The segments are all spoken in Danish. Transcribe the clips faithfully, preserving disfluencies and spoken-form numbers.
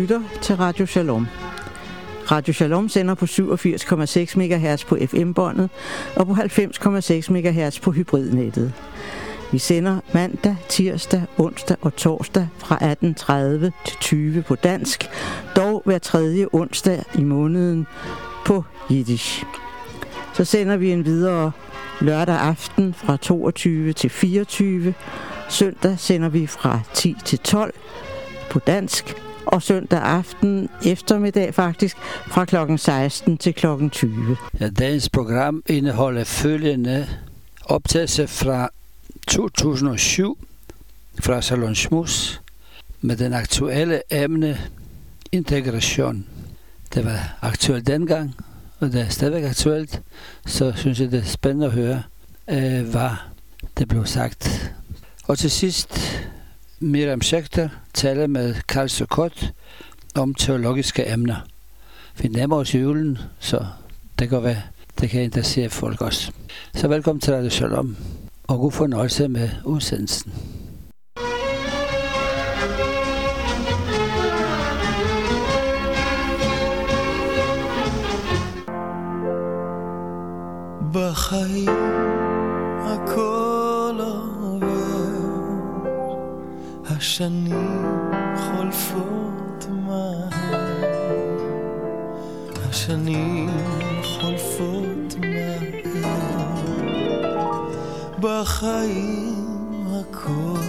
lytter til Radio Shalom. Radio Shalom sender på syvogfirs komma seks megahertz på F M-båndet og på halvfems komma seks megahertz på hybridnettet. Vi sender mandag, tirsdag, onsdag og torsdag fra atten tredive til tyve på dansk, dog hver tredje onsdag i måneden på jiddisch. Så sender vi en videre lørdag aften fra toogtyve til fireogtyve. Søndag sender vi fra ti til tolv på dansk, og søndag aften eftermiddag faktisk fra klokken seksten til klokken tyve. Ja, dagens program indeholder følgende optagelse fra to tusind og syv fra Salon Schmus med den aktuelle emne integration. Det var aktuelt dengang, og det er stadigvæk aktuelt, så synes jeg, det er spændende at høre, øh, hvad det blev sagt. Og til sidst, Miriam Schechter taler med Karl Sukkot om teologiske emner. Vi nærmer os julen, så det kan være, det kan interessere folk også. Så velkommen til Radio Shalom, og god fornøjelse med udsendelsen. בחיים הכל עובר, השנים חולפות מהר, השנים חולפות מהר, בחיים הכל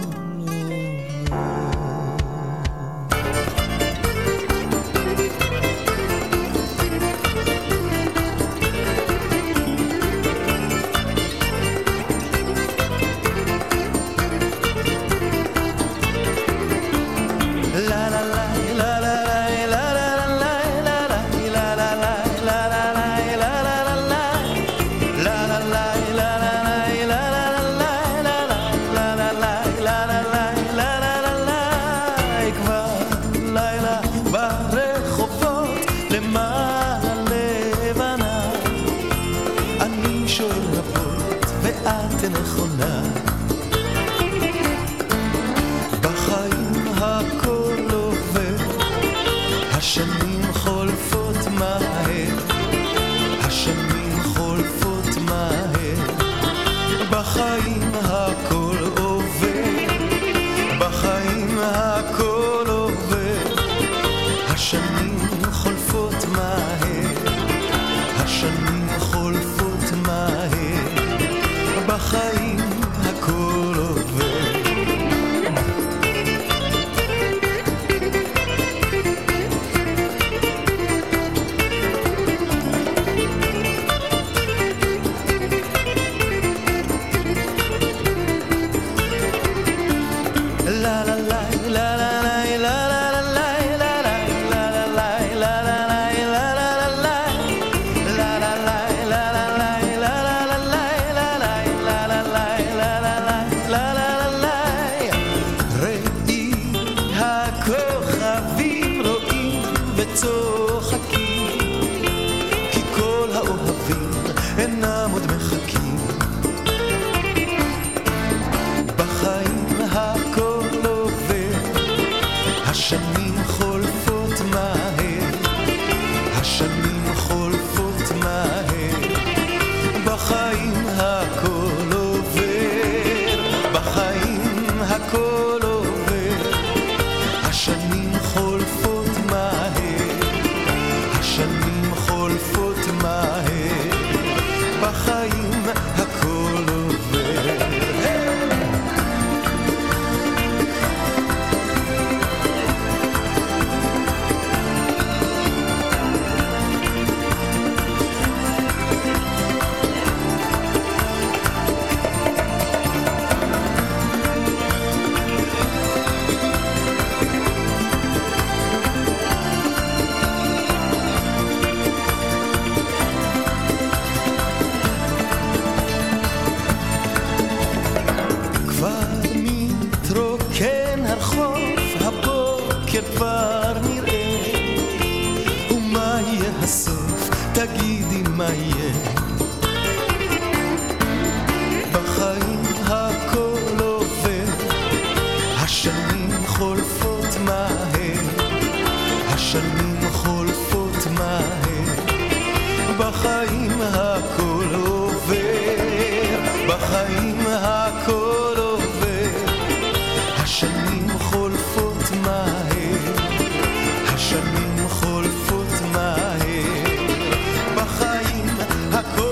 השנים חולפות מהר, בחיים הכל עובר, בחיים הכל עובר, השנים חולפות מהר, השנים חולפות מהר, בחיים הכל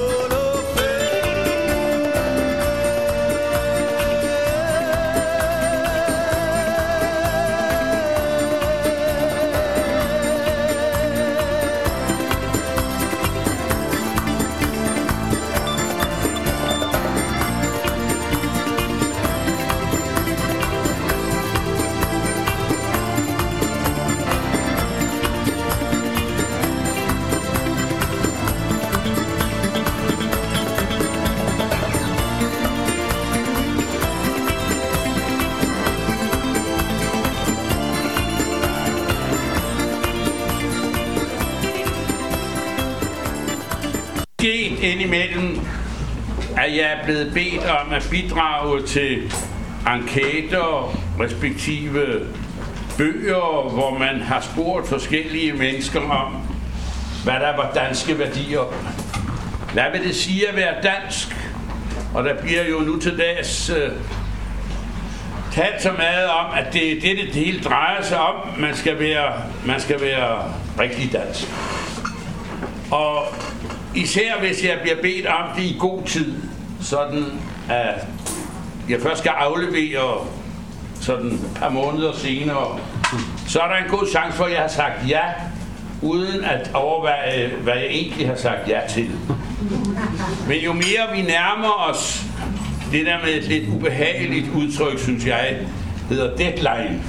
indimellem, at jeg er blevet bedt om at bidrage til enqueter, respektive bøger, hvor man har spurgt forskellige mennesker om, hvad der var danske værdier. Hvad vil det sige at være dansk? Og der bliver jo nu til dags uh, talt så meget om, at det er det, det hele drejer sig om. Man skal være, man skal være rigtig dansk. Og især hvis jeg bliver bedt om det i god tid, sådan at jeg først skal aflevere sådan et par måneder senere, så er der en god chance for, at jeg har sagt ja, uden at overveje, hvad jeg egentlig har sagt ja til. Men jo mere vi nærmer os det der med et lidt ubehageligt udtryk, synes jeg, hedder deadline,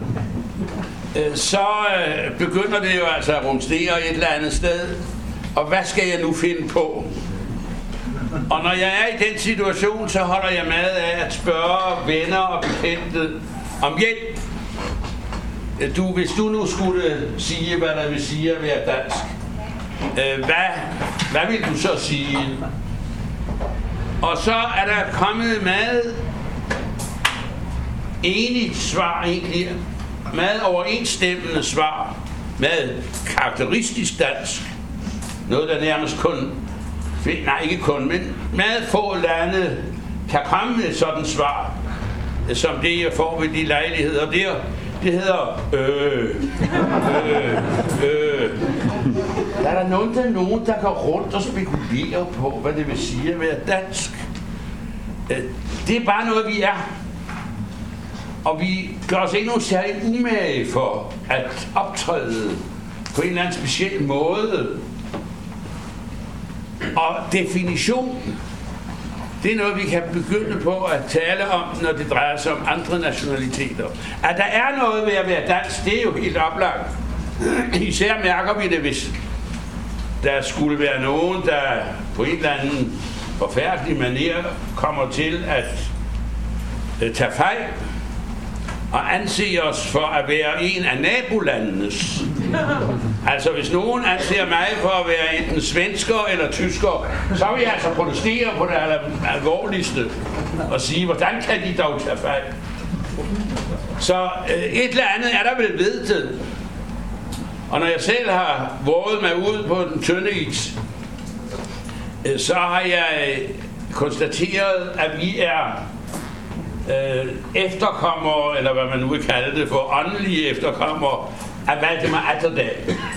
så begynder det jo altså at rumstere et eller andet sted. Og hvad skal jeg nu finde på? Og når jeg er i den situation, så holder jeg med af at spørge venner og bekendte om hjælp. Du, hvis du nu skulle sige, hvad der vil sige at være dansk, hvad, hvad vil du så sige? Og så er der kommet meget enigt svar egentlig, meget overensstemmende svar, meget karakteristisk dansk. Noget, der nærmest kun, nej ikke kun, men meget få lande kan komme med et sådan svar, som det jeg får ved de lejligheder der. Det hedder øh, øh, øh. Der er der nogen, der, nogen, der går rundt og spekulerer på, hvad det vil sige at være dansk. Det er bare noget, vi er. Og vi gør os ikke nogen særlig umage for at optræde på en eller anden speciel måde. Og definitionen, det er noget, vi kan begynde på at tale om, når det drejer sig om andre nationaliteter. At der er noget ved at være dansk, det er jo helt oplagt. Især mærker vi det, hvis der skulle være nogen, der på en eller anden forfærdelig manér kommer til at tage fejl og anser os for at være en af nabolandenes. Altså hvis nogen anser mig for at være enten svensker eller tysker, så vil jeg altså protestere på det alvorligste og sige, hvordan kan de dog tage fejl? Så øh, et eller andet er der vel vedtaget. Og når jeg selv har våget mig ud på den tynde is, øh, så har jeg konstateret, at vi er øh, efterkommere, eller hvad man nu vil kalde det for, åndelige efterkommere af Valdemar Atterdag.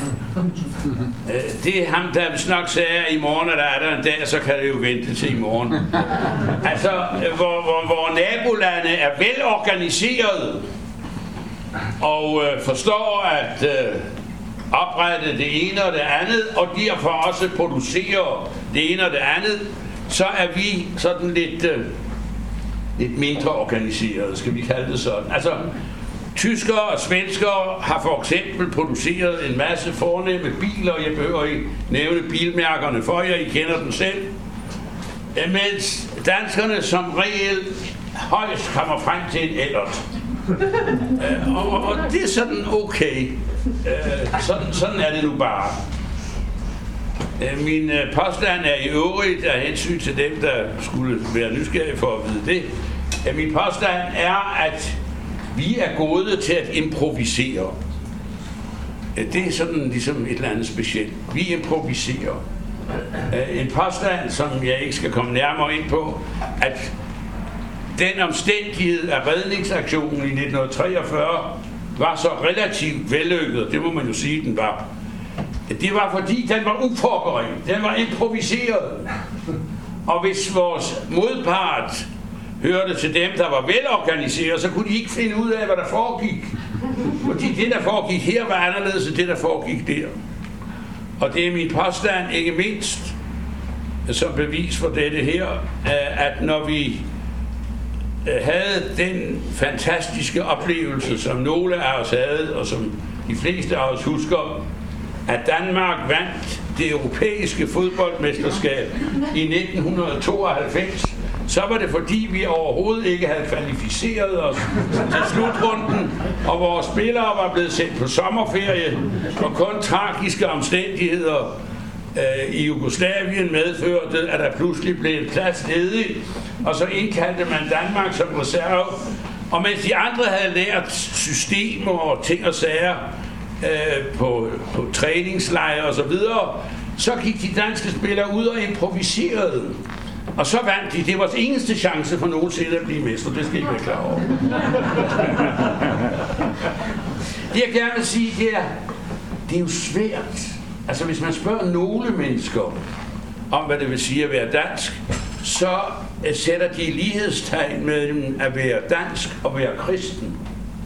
Det er ham, der hvis nok sagde, at i morgen er der, er der en dag, så kan det jo vente til i morgen. Altså, hvor, hvor, hvor nabolande er velorganiseret og øh, forstår at øh, oprette det ene og det andet, og derfor også producerer det ene og det andet, så er vi sådan lidt, øh, lidt mindre organiseret, skal vi kalde det sådan. Altså, tyskere og svenskere har for eksempel produceret en masse fornemme biler, og jeg behøver ikke nævne bilmærkerne for jer, I kender dem selv. Mens danskerne som regel højst kommer frem til en ellert. og, og, og det er sådan okay. sådan, sådan er det nu bare. Min påstand er i øvrigt af hensyn til dem, der skulle være nysgerrige for at vide det. Min påstand er, at vi er gode til at improvisere. det er sådan ligesom et eller andet specielt. Vi improviserer. En påstand, som jeg ikke skal komme nærmere ind på, at den omstændighed af redningsaktionen i nitten treogfyrre var så relativt vellykket, det må man jo sige, den var. Det var fordi, den var uforberedt, den var improviseret. Og hvis vores modpart hørte til dem, der var velorganiseret, så kunne de ikke finde ud af, hvad der foregik. Fordi det, der foregik her, var anderledes end det, der foregik der. Og det er min påstand, ikke mindst, som bevis for dette her, at når vi havde den fantastiske oplevelse, som nogle af os havde, og som de fleste af os husker, at Danmark vandt det europæiske fodboldmesterskab i nitten tooghalvfems, så var det fordi, vi overhovedet ikke havde kvalificeret os til slutrunden, og vores spillere var blevet sendt på sommerferie, og kun tragiske omstændigheder øh, i Jugoslavien medførte, at der pludselig blev en plads ledig, og så indkaldte man Danmark som reserve, og mens de andre havde lært systemer og ting og sager øh, på, på træningslejre og så videre, så gik de danske spillere ud og improviserede. Og så vandt de. Det var vores eneste chance for nogensinde at blive mester. Det skal I være klar over. Det jeg gerne vil sige, det er, det er jo svært. Altså hvis man spørger nogle mennesker om, hvad det vil sige at være dansk, så sætter de lighedstegn mellem at være dansk og være kristen.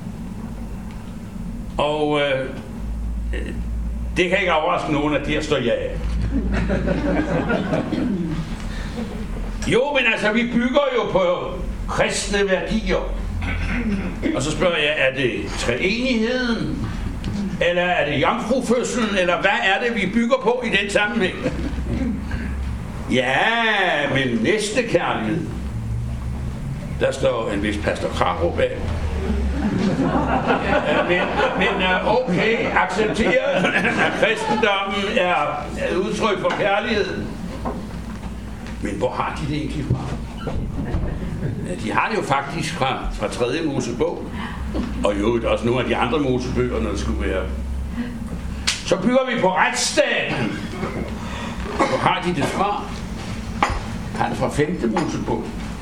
Og øh, det kan ikke overraske nogen, at der står ja. Jo, men altså, vi bygger jo på kristne værdier. Og så spørger jeg, er det treenigheden? Eller er det jomfrufødslen? Eller hvad er det, vi bygger på i den sammenhæng? Ja, men næstekærlighed. Der står en vis pastor Krarup bag. Men, men okay, acceptere, at kristendommen er et udtryk for kærlighed. Men hvor har de det egentlig fra? De har det jo faktisk fra, fra tredje Mosebog, og jo også nogle af de andre Mosebøger, når det skulle være. Så bygger vi på retsstaten. Hvor har de det fra? Han fra femte Mosebog.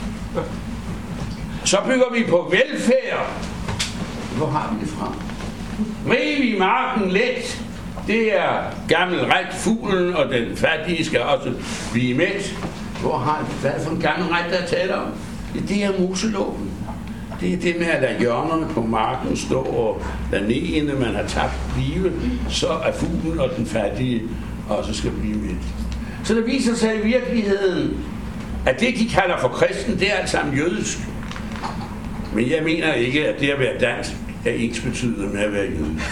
Så bygger vi på velfærd. Hvor har vi det fra? Riv i marken let. Det er gammel ret, fuglen, og den fattige skal også blive mæt. Hvor har vi, hvad er det for en gammel ret, der taler om? Det er Moseloven. Det er det med at lade hjørnerne på marken stå, og lade næene, man har tabt, blive, så er fuglen og den fattige også skal blive mæt. Så det viser sig i virkeligheden, at det, de kalder for kristen, det er alt sammen jødisk. Men jeg mener ikke, at det at være dansk er ensbetydende med at være jødisk.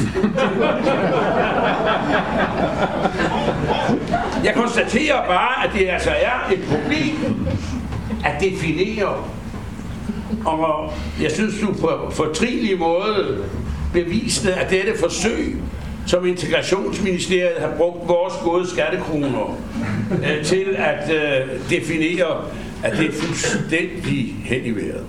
Jeg konstaterer bare, at det altså er et problem at definere. Og jeg synes, du på fortrinlig måde beviste, at dette forsøg, som Integrationsministeriet har brugt vores gode skattekroner øh, til at øh, definere, at det er fuldstændig hen i vejret.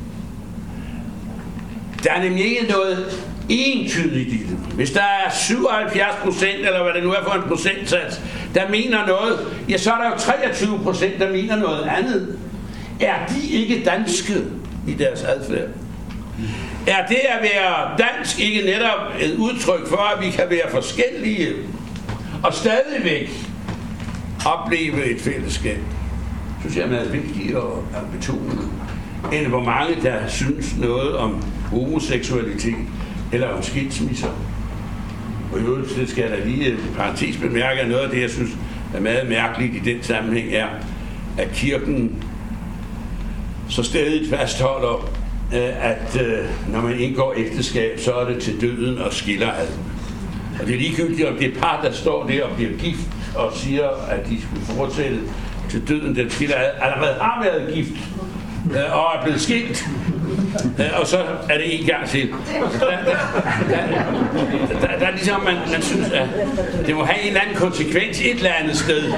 Der er nemlig ikke noget entydigt i det. Hvis der er syvoghalvfjerds procent, eller hvad det nu er for en procentsats, der mener noget, ja, så er der jo treogtyve procent, der mener noget andet. Er de ikke danske i deres adfærd? Er det at være dansk ikke netop et udtryk for, at vi kan være forskellige og stadigvæk opleve et fællesskab? Det synes jeg er meget vigtigt at betone, end hvor mange, der synes noget om homoseksualitet eller om skilsmisser. Og i øvrigt, det skal jeg da lige parentes bemærke, at noget af det, jeg synes er meget mærkeligt i den sammenhæng, er, at kirken så stadig fastholder, at når man indgår ægteskab, så er det til døden og skiller ad. Og det er ligegyldigt, om det er par, der står der og bliver gift og siger, at de skulle fortsætte til døden, den skiller ad, allerede har været gift og er blevet skilt, og så er det en gang til. Der, der, der, der, der er ligesom, man, man synes, at det må have en eller anden konsekvens et eller andet sted.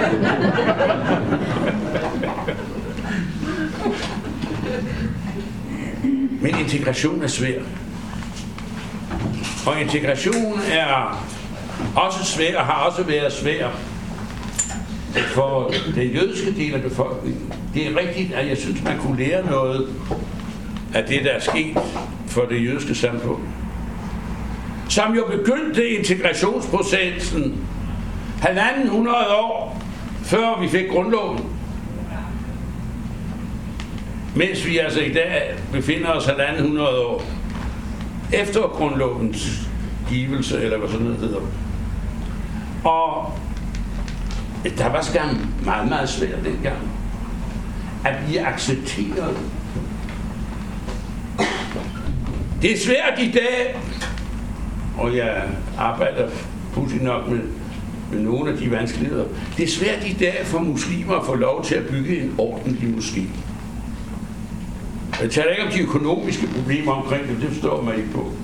Men integration er svær. Og integration er også svær og har også været svær for den jødiske del af befolkningen. Det er rigtigt, at jeg synes, man kunne lære noget af det, der er sket for det jødiske samfund, som jo begyndte integrationsprocessen halvanden hundrede år før vi fik grundloven. Mens vi altså i dag befinder os halvanden hundrede år efter grundlovens givelse, eller hvad sådan noget hedder. Og der var skam meget, meget svært dengang at blive accepteret. Det er svært i dag, og jeg arbejder pudsigt nok med, med nogle af de vanskeligheder. Det er svært i dag for muslimer at få lov til at bygge en ordentlig moské. Jeg taler ikke om de økonomiske problemer omkring det, det forstår man ikke på.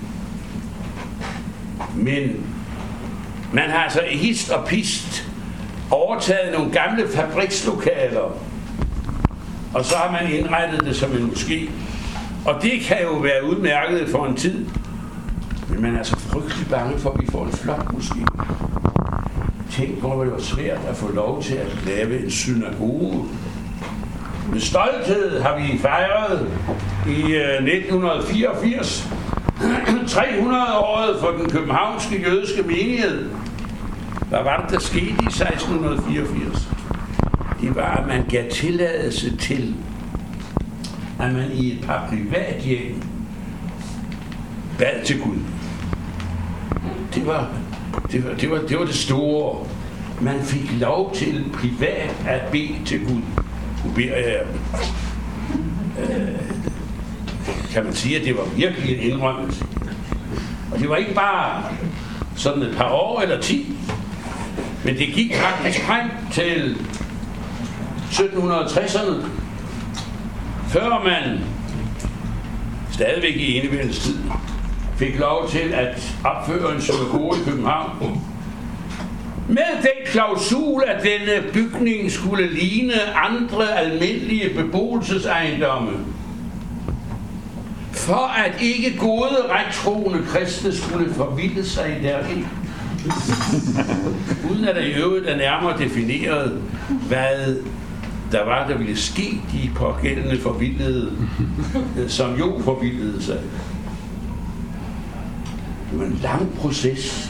Men man har altså hist og pist overtaget nogle gamle fabrikslokaler, og så har man indrettet det som en moské. Og det kan jo være udmærket for en tid, men man er så frygtelig bange for, at vi får en flot moské. Tænk, hvor det var svært at få lov til at lave en synagoge. Med stolthed har vi fejret i nitten fireogfirs tre hundrede året for den københavnske jødiske menighed. Hvad var det, der skete i seksten fireogfirs? Det var, at man gav tilladelse til, at man i et par privathjem bad til Gud. Det var det, var, det, var, det var det store. Man fik lov til privat at bede til Gud. Nu beder jeg, øh, kan man sige, at det var virkelig en indrømmelse. Og det var ikke bare sådan et par år eller ti, men det gik faktisk frem til sytten tresserne, før man stadigvæk i enevældens tid fik lov til at opføre en synagoge i København. Med den klausul, at denne bygning skulle ligne andre almindelige beboelsesejendomme, for at ikke gode, rettroende kristne skulle forvilde sig deri. Uden at der i øvrigt er nærmere defineret, hvad der var, der ville ske de pågældende forvildede, som jo forvildede sig. Det var en lang proces.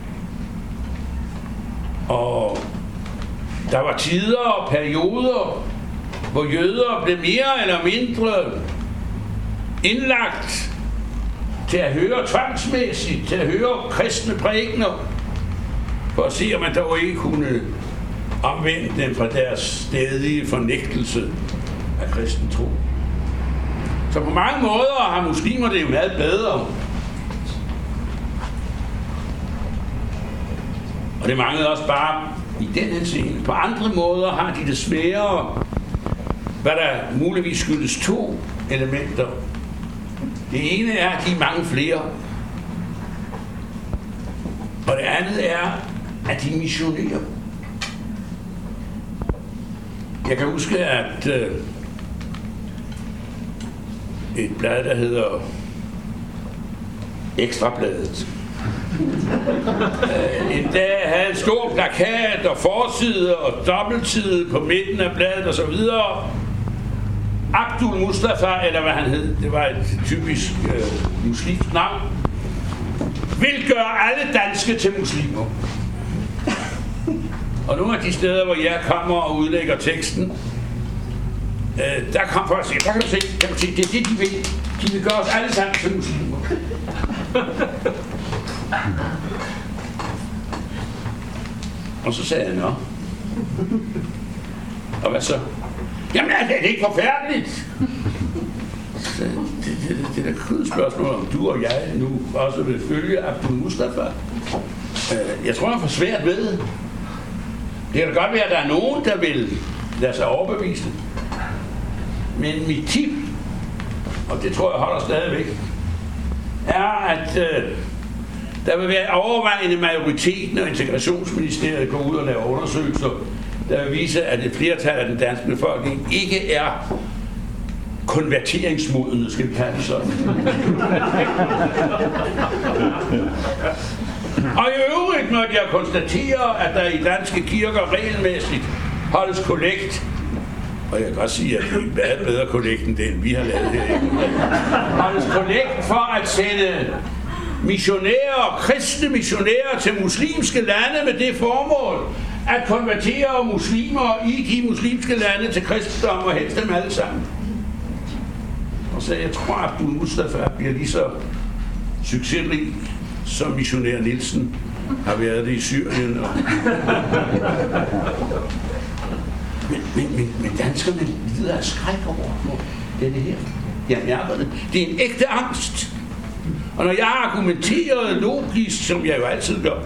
Og der var tider og perioder, hvor jøder blev mere eller mindre indlagt til at høre tvangsmæssigt, til at høre kristne prædikener, for at se, om man dog ikke kunne omvende dem fra deres stædige fornægtelse af kristen tro. Så på mange måder har muslimer det jo meget bedre. Og det manglede også bare i den her scene. På andre måder har de det sværere, hvad der muligvis skyldes to elementer. Det ene er, at de er mange flere. Og det andet er, at de missionerer. Jeg kan huske, at øh, et blad, der hedder Ekstrabladet, øh, en dag havde en stor plakat og forside og dobbeltside på midten af bladet og så videre. Abdul Mustafa, eller hvad han hed, det var et typisk øh, muslimsk navn, vil gøre alle danske til muslimer. Og nogle af de steder, hvor jeg kommer og udlægger teksten, øh, der kom folk og siger, der kan du se, kan du se, det er det, de vil. De vil gøre os alle sammen til muslimer. Og så sagde jeg, nå. Og hvad så? Jamen, er det ikke forfærdeligt? Så, det, det, det, det er da kun et spørgsmål, om du og jeg nu også vil følge Abdul Mustafa. Øh, jeg tror, han får svært ved. Det kan da godt være, at der er nogen, der vil lade sig overbevise. Men mit tip, og det tror jeg holder stadigvæk, er, at øh, der vil være overvejende majoriteten, når Integrationsministeriet går ud og laver undersøgelser, der vil vise, at et flertal af den danske befolkning ikke er konverteringsmodende, skal vi kalde det sådan. Og i øvrigt måtte jeg konstatere, at der i danske kirker regelmæssigt holdes kollekt. Og jeg kan godt sige, at det er en meget bedre kollekt end den, vi har lavet her. Holdes kollekt for at sende missionærer, kristne missionærer til muslimske lande med det formål at konvertere muslimer i de muslimske lande til kristendom og helst dem alle sammen. Og så jeg tror, at Abdul Mustafa bliver lige så succesrig som missionær Nielsen har været det i Syrien. Og... men, men, men, men danskerne lider af skræk over det her. Jeg mærker det. Det er en ægte angst. Og når jeg argumenterer logisk, som jeg jo altid gør,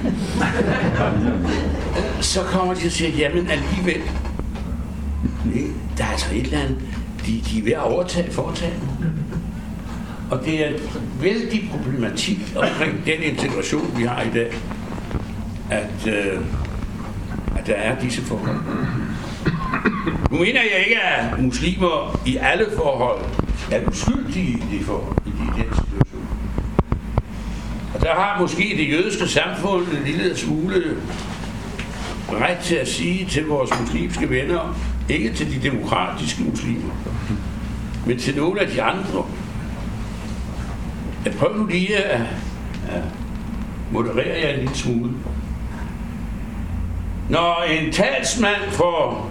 så kommer de og siger, jamen alligevel, der er altså et eller andet, de, de er ved at overtage foretagen. Og det er en vældig problematik omkring den integration, vi har i dag, at, øh, at der er disse forhold. Nu mener jeg ikke, at muslimer i alle forhold er uskyldige i de forhold, i den situation. Og der har måske det jødiske samfund en lille smule ret til at sige til vores muslimske venner, ikke til de demokratiske muslimer, men til nogle af de andre, at prøve nu lige at, at moderere jer en lille smule. Når en talsmand for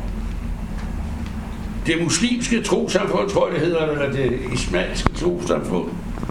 det muslimske trosamfund, tror jeg det hedder, eller det islamske trosamfund,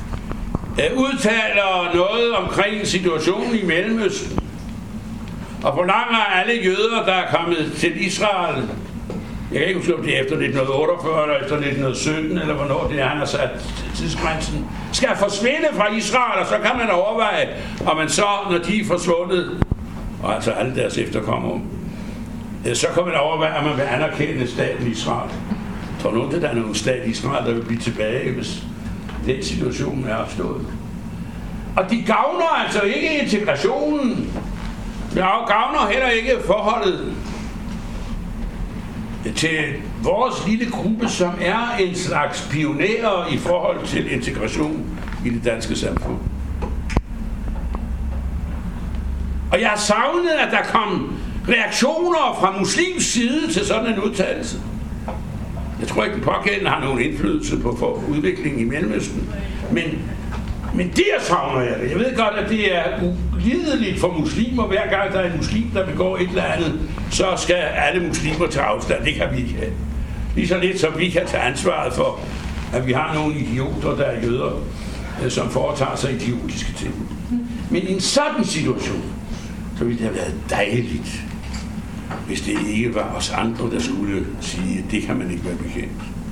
udtaler noget omkring situationen i Mellemøsten, og forlanger alle jøder, der er kommet til Israel, jeg kan ikke huske, om det er efter nitten otteogfyrre eller efter nitten sytten, eller hvornår det er, han har sat tidsgrænsen, skal forsvinde fra Israel, og så kan man overveje, om man så, når de er forsvundet, og altså alle deres efterkommere, så kan man overveje, om man vil anerkende staten Israel. Jeg tror nogen, at der er nogen stat i Israel, der vil blive tilbage, hvis den situation er opstået. Og de gavner altså ikke integrationen. De gavner heller ikke forholdet til vores lille gruppe, som er en slags pionerer i forhold til integration i det danske samfund. Og jeg har savnet, at der kom reaktioner fra muslims side til sådan en udtalelse. Jeg tror ikke, den pågældende har nogen indflydelse på for udviklingen i Mellemøsten. Men, men det savner jeg det. Jeg ved godt, at det er ulideligt for muslimer. Hver gang der er en muslim, der begår et eller andet, så skal alle muslimer tage afstand. Det kan vi ikke have. Lige så lidt som vi kan tage ansvaret for, at vi har nogle idioter, der er jøder, som foretager sig idiotiske ting. Men i en sådan situation, så ville det have været dejligt, hvis det ikke var os andre, der skulle sige, at det kan man ikke være bekendt.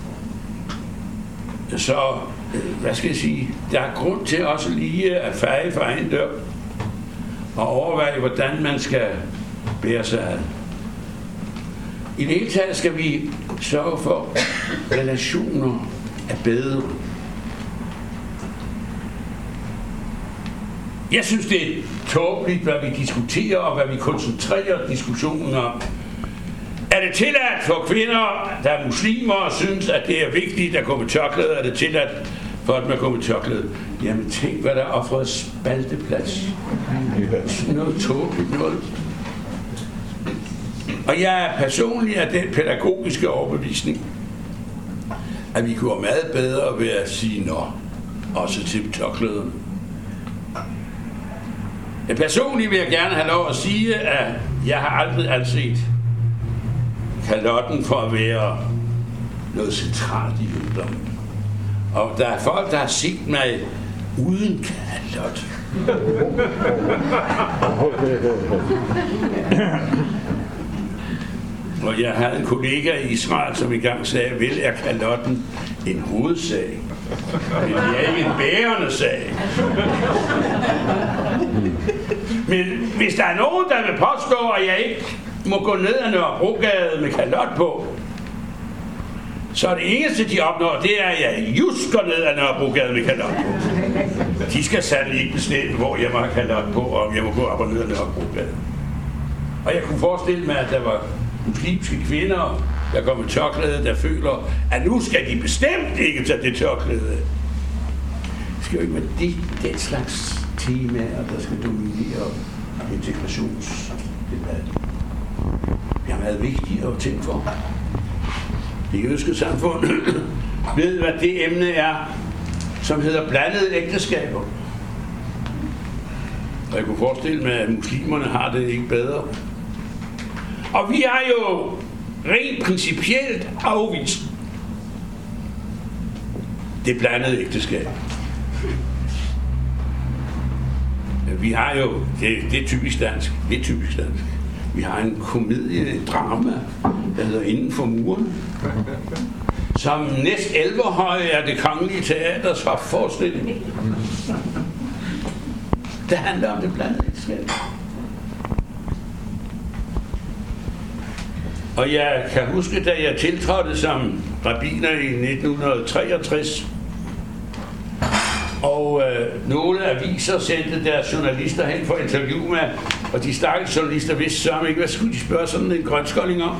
Så, hvad skal jeg sige, der er grund til også lige at feje for egen dør og overveje, hvordan man skal bære sig ad. I det hele taget skal vi sørge for, at relationer er bedre. Jeg synes, det er tåbeligt, hvad vi diskuterer og hvad vi koncentrerer diskussionen om. Er det tilladt for kvinder, der er muslimer og synes, at det er vigtigt at gå med tørklæde? Er det tilladt for at man går med tørklæde? Jamen tænk, hvad der er offret spalteplads. Sådan noget tåbeligt noget. Og jeg er personlig af den pædagogiske overbevisning, at vi går meget bedre ved at sige nå, også til tørklæderne. Personligt vil jeg gerne have lov at sige, at jeg har aldrig anset kalotten for at være noget centralt i jødedommen. Og der er folk, der har set mig uden kalot. Og jeg havde en kollega i Israel, som engang sagde, vel er kalotten en hovedsag, men det er ikke en bærende sag. Men hvis der er nogen, der vil påstå, at jeg ikke må gå ned ad Nørrebrogade med kalot på, så er det eneste, de opnår, det er, at jeg just går ned ad Nørrebrogade med kalot på. De skal sandelig ikke bestemme, hvor jeg må have kalot på, og om jeg må gå op og ned ad Nørrebrogade. Og jeg kunne forestille mig, at der var muslimske kvinder, der går med tørklæde, der føler, at nu skal de bestemt ikke tage det tørklæde. Det skal jo ikke være det, den slags temaer, der skal dominere integrationsdebatten. Vi har været vigtigere ting for. Det jødiske samfund ved, hvad det emne er, som hedder blandede ægteskaber. Og jeg kunne forestille mig, at muslimerne har det ikke bedre. Og vi har jo rent principielt afvist det blandede ægteskab. Vi har jo, det, det er typisk dansk, det er typisk dansk. Vi har en komedie, et drama, der hedder Inden for muren, som næst elverhøj er Det Kongelige Teaters forestilling. Det handler om det blandede ægteskab. Og jeg kan huske, da jeg tiltrådte som rabbiner i nitten treogtres, og øh, nogle aviser sendte deres journalister hen for interview med, og de stakkels journalister vidste så ikke, hvad skulle de spørge sådan en grønskolding om.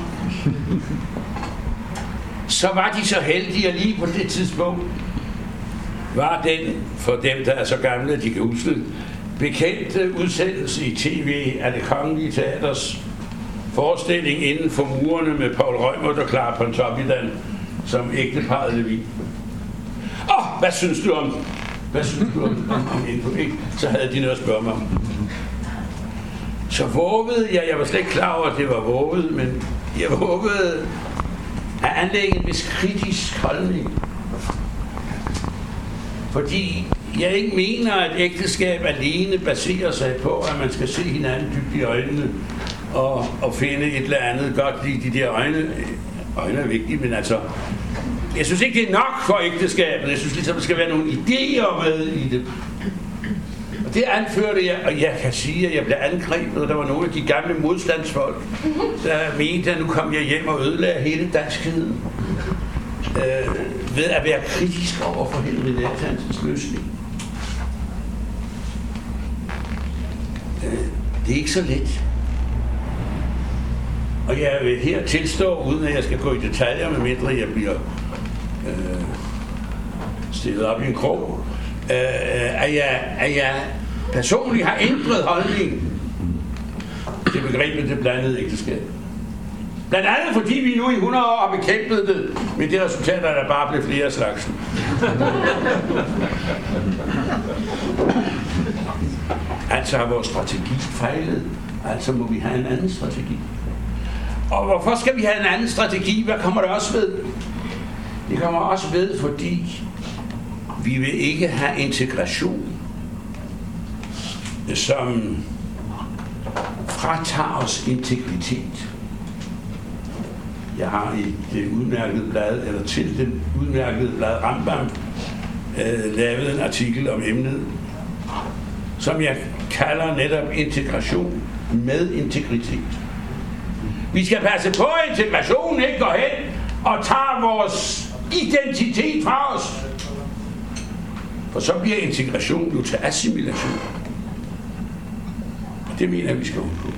Så var de så heldige, at lige på det tidspunkt var den, for dem der er så gamle, at de kan huske, bekendte udsendelse i tv af Det Kongelige Teaters forestilling Inden for murene med Paul Reumert og Clara Pontoppidan som ægteparret Levin. Åh, oh, hvad synes du om Hvad synes du om, om Inden for, ikke? Så havde de noget at spørge mig om. Så vågede jeg, jeg var slet ikke klar over, at det var våget, men jeg vågede at anlægge en vis kritisk holdning. Fordi jeg ikke mener, at ægteskab alene baserer sig på, at man skal se hinanden dybt i øjnene og, og finde et eller andet godt i de der øjne. Øjne er vigtige, men altså, jeg synes ikke, det er nok for ægteskabet. Jeg synes ligesom, der skal være nogle idéer med i det. Og det anførte jeg, og jeg kan sige, at jeg blev angrebet, og der var nogle af de gamle modstandsfolk, der mente, at nu kom jeg hjem og ødelagde hele danskheden øh, ved at være kritisk over for Henry Nathansens løsning. Øh, det er ikke så let. Og jeg vil her tilstå, uden at jeg skal gå i detaljer, med mindre jeg bliver øh, stillet op i en krog, øh, at, jeg, at jeg personligt har ændret holdning til begrebet det blandede ægteskab. Blandt andet fordi vi nu i hundrede år har bekæmpet det, med det resultat, at der bare blev flere af slagsen. Altså har vores strategi fejlet, altså må vi have en anden strategi. Og hvorfor skal vi have en anden strategi? Hvad kommer det også ved? Det kommer også ved, fordi vi vil ikke have integration, som fratager os integritet. Jeg har i det udmærkede blad, eller til det udmærkede blad Rambam, øh, lavet en artikel om emnet, som jeg kalder netop integration med integritet. Vi skal passe på, at integrationen ikke går hen og tager vores identitet fra os. For så bliver integration jo til assimilation. Og det mener jeg, vi skal undgå.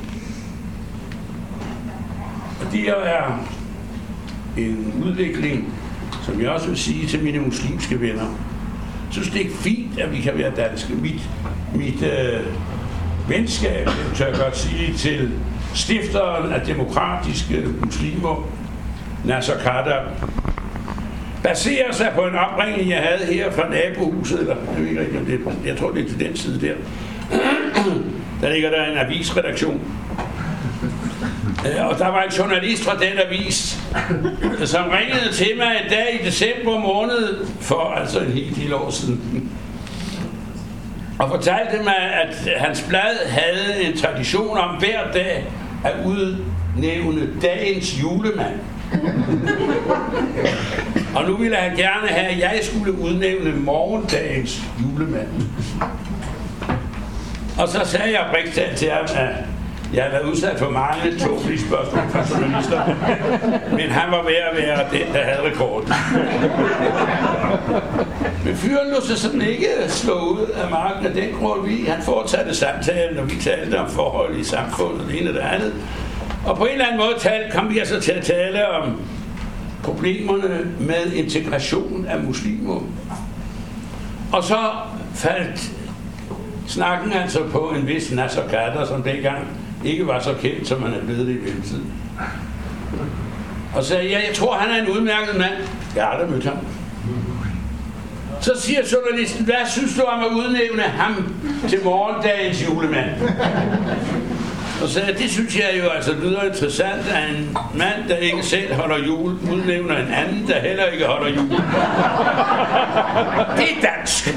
Og det er en udvikling, som jeg også vil sige til mine muslimske venner. Jeg synes, det er fint, at vi kan være danske. Mit, mit øh, venskab, det tør jeg godt sige, til stifteren af demokratiske muslimer, Nasser Khader, baserer sig på en opringning, jeg havde her fra nabohuset, eller jeg ved ikke rigtig om det, jeg tror det er til den side der. Der ligger der en avisredaktion. Og der var en journalist fra den avis, som ringede til mig en dag i december måned, for altså en hel del år siden, og fortalte mig, at hans blad havde en tradition om hver dag at udnævne dagens julemand. Og nu ville han gerne have, at jeg skulle udnævne morgendagens julemand. Og så sagde jeg oprigtigt til ham, at jeg havde været udsat for mange tåbelige spørgsmål fra journalister, men han var ved at være den, der havde rekorden. Men fyren lå sig sådan ikke slå ud af marken af den grund, vi han fortsatte samtalen, og vi talte om forhold i samfundet, det ene og det andet. Og på en eller anden måde talt, kom vi altså til at tale om problemerne med integration af muslimer. Og så faldt snakken altså på en vis Nasser Khader, som dengang ikke var så kendt, som han er blevet det i mellemtiden. Og sagde, ja, jeg tror, han er en udmærket mand. Jeg har aldrig mødt ham. Så siger journalisten, hvad synes du om at udnævne ham til morgendagens julemand? Og sagde, det synes jeg jo altså lyder interessant, at en mand, der ikke selv holder jul, udnævner en anden, der heller ikke holder jul. Det er dansk.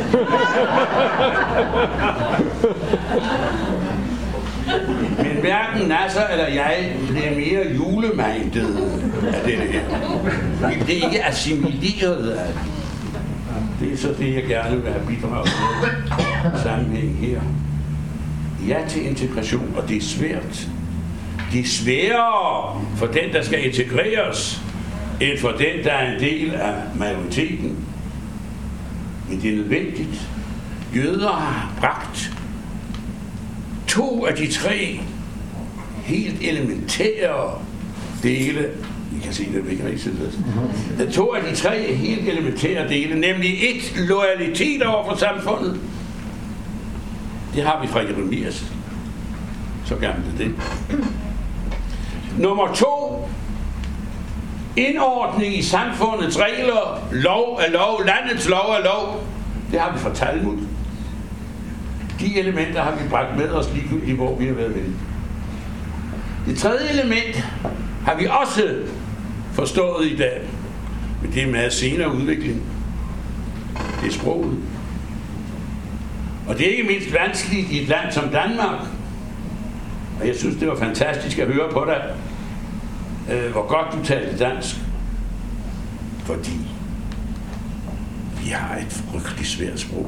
Men hverken Nasser eller jeg bliver mere julemindet af det her. Det er ikke assimileret af det. Det er så det, jeg gerne vil have bidraget med sammenhæng her. Ja til integration, og det er svært. Det er sværere for den, der skal integreres, end for den, der er en del af majoriteten. Men det er nødvendigt. Jøder har bragt to af de tre helt elementære dele, I kan se det, ikke rigtig det. To af de tre helt elementære dele, nemlig et, loyalitet over for samfundet. Det har vi fra Jeremias. Så gerne det det. Nummer to, indordning i samfundets regler. Lov er lov, landets lov er lov. Det har vi fra Talmud. De elementer har vi bragt med os ligegyldigt, hvor vi har været ved. Det tredje element har vi også forstået i dag. Men det er meget senere udvikling. Det er sproget. Og det er ikke mindst vanskeligt i et land som Danmark. Og jeg synes, det var fantastisk at høre på dig, øh, hvor godt du talte dansk. Fordi vi har et frygteligt svært sprog.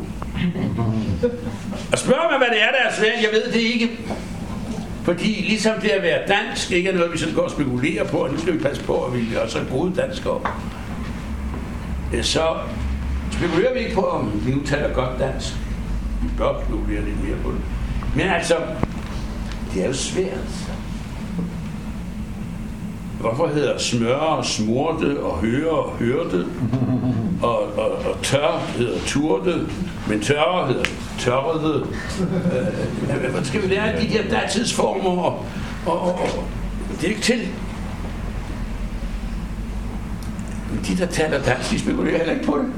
Og spørg mig, hvad det er, der er svært, jeg ved det ikke. Fordi ligesom det at være dansk ikke er noget, vi sådan går og spekulerer på, og nu skal vi passe på, at vi er så gode danskere. Så spekulerer vi ikke på, om vi nu taler godt dansk. Vi bør spekulere lidt mere på det. Men altså, det er jo svært. Hvorfor hedder smøre smurte og høre hørte, og, og, og tør hedder turte, men tørre hedder tørrede. Øh, hvad skal vi lære de der datidsformer, og, og, og, og det er ikke til. De, der taler dansk, de spekulerer heller ikke på det.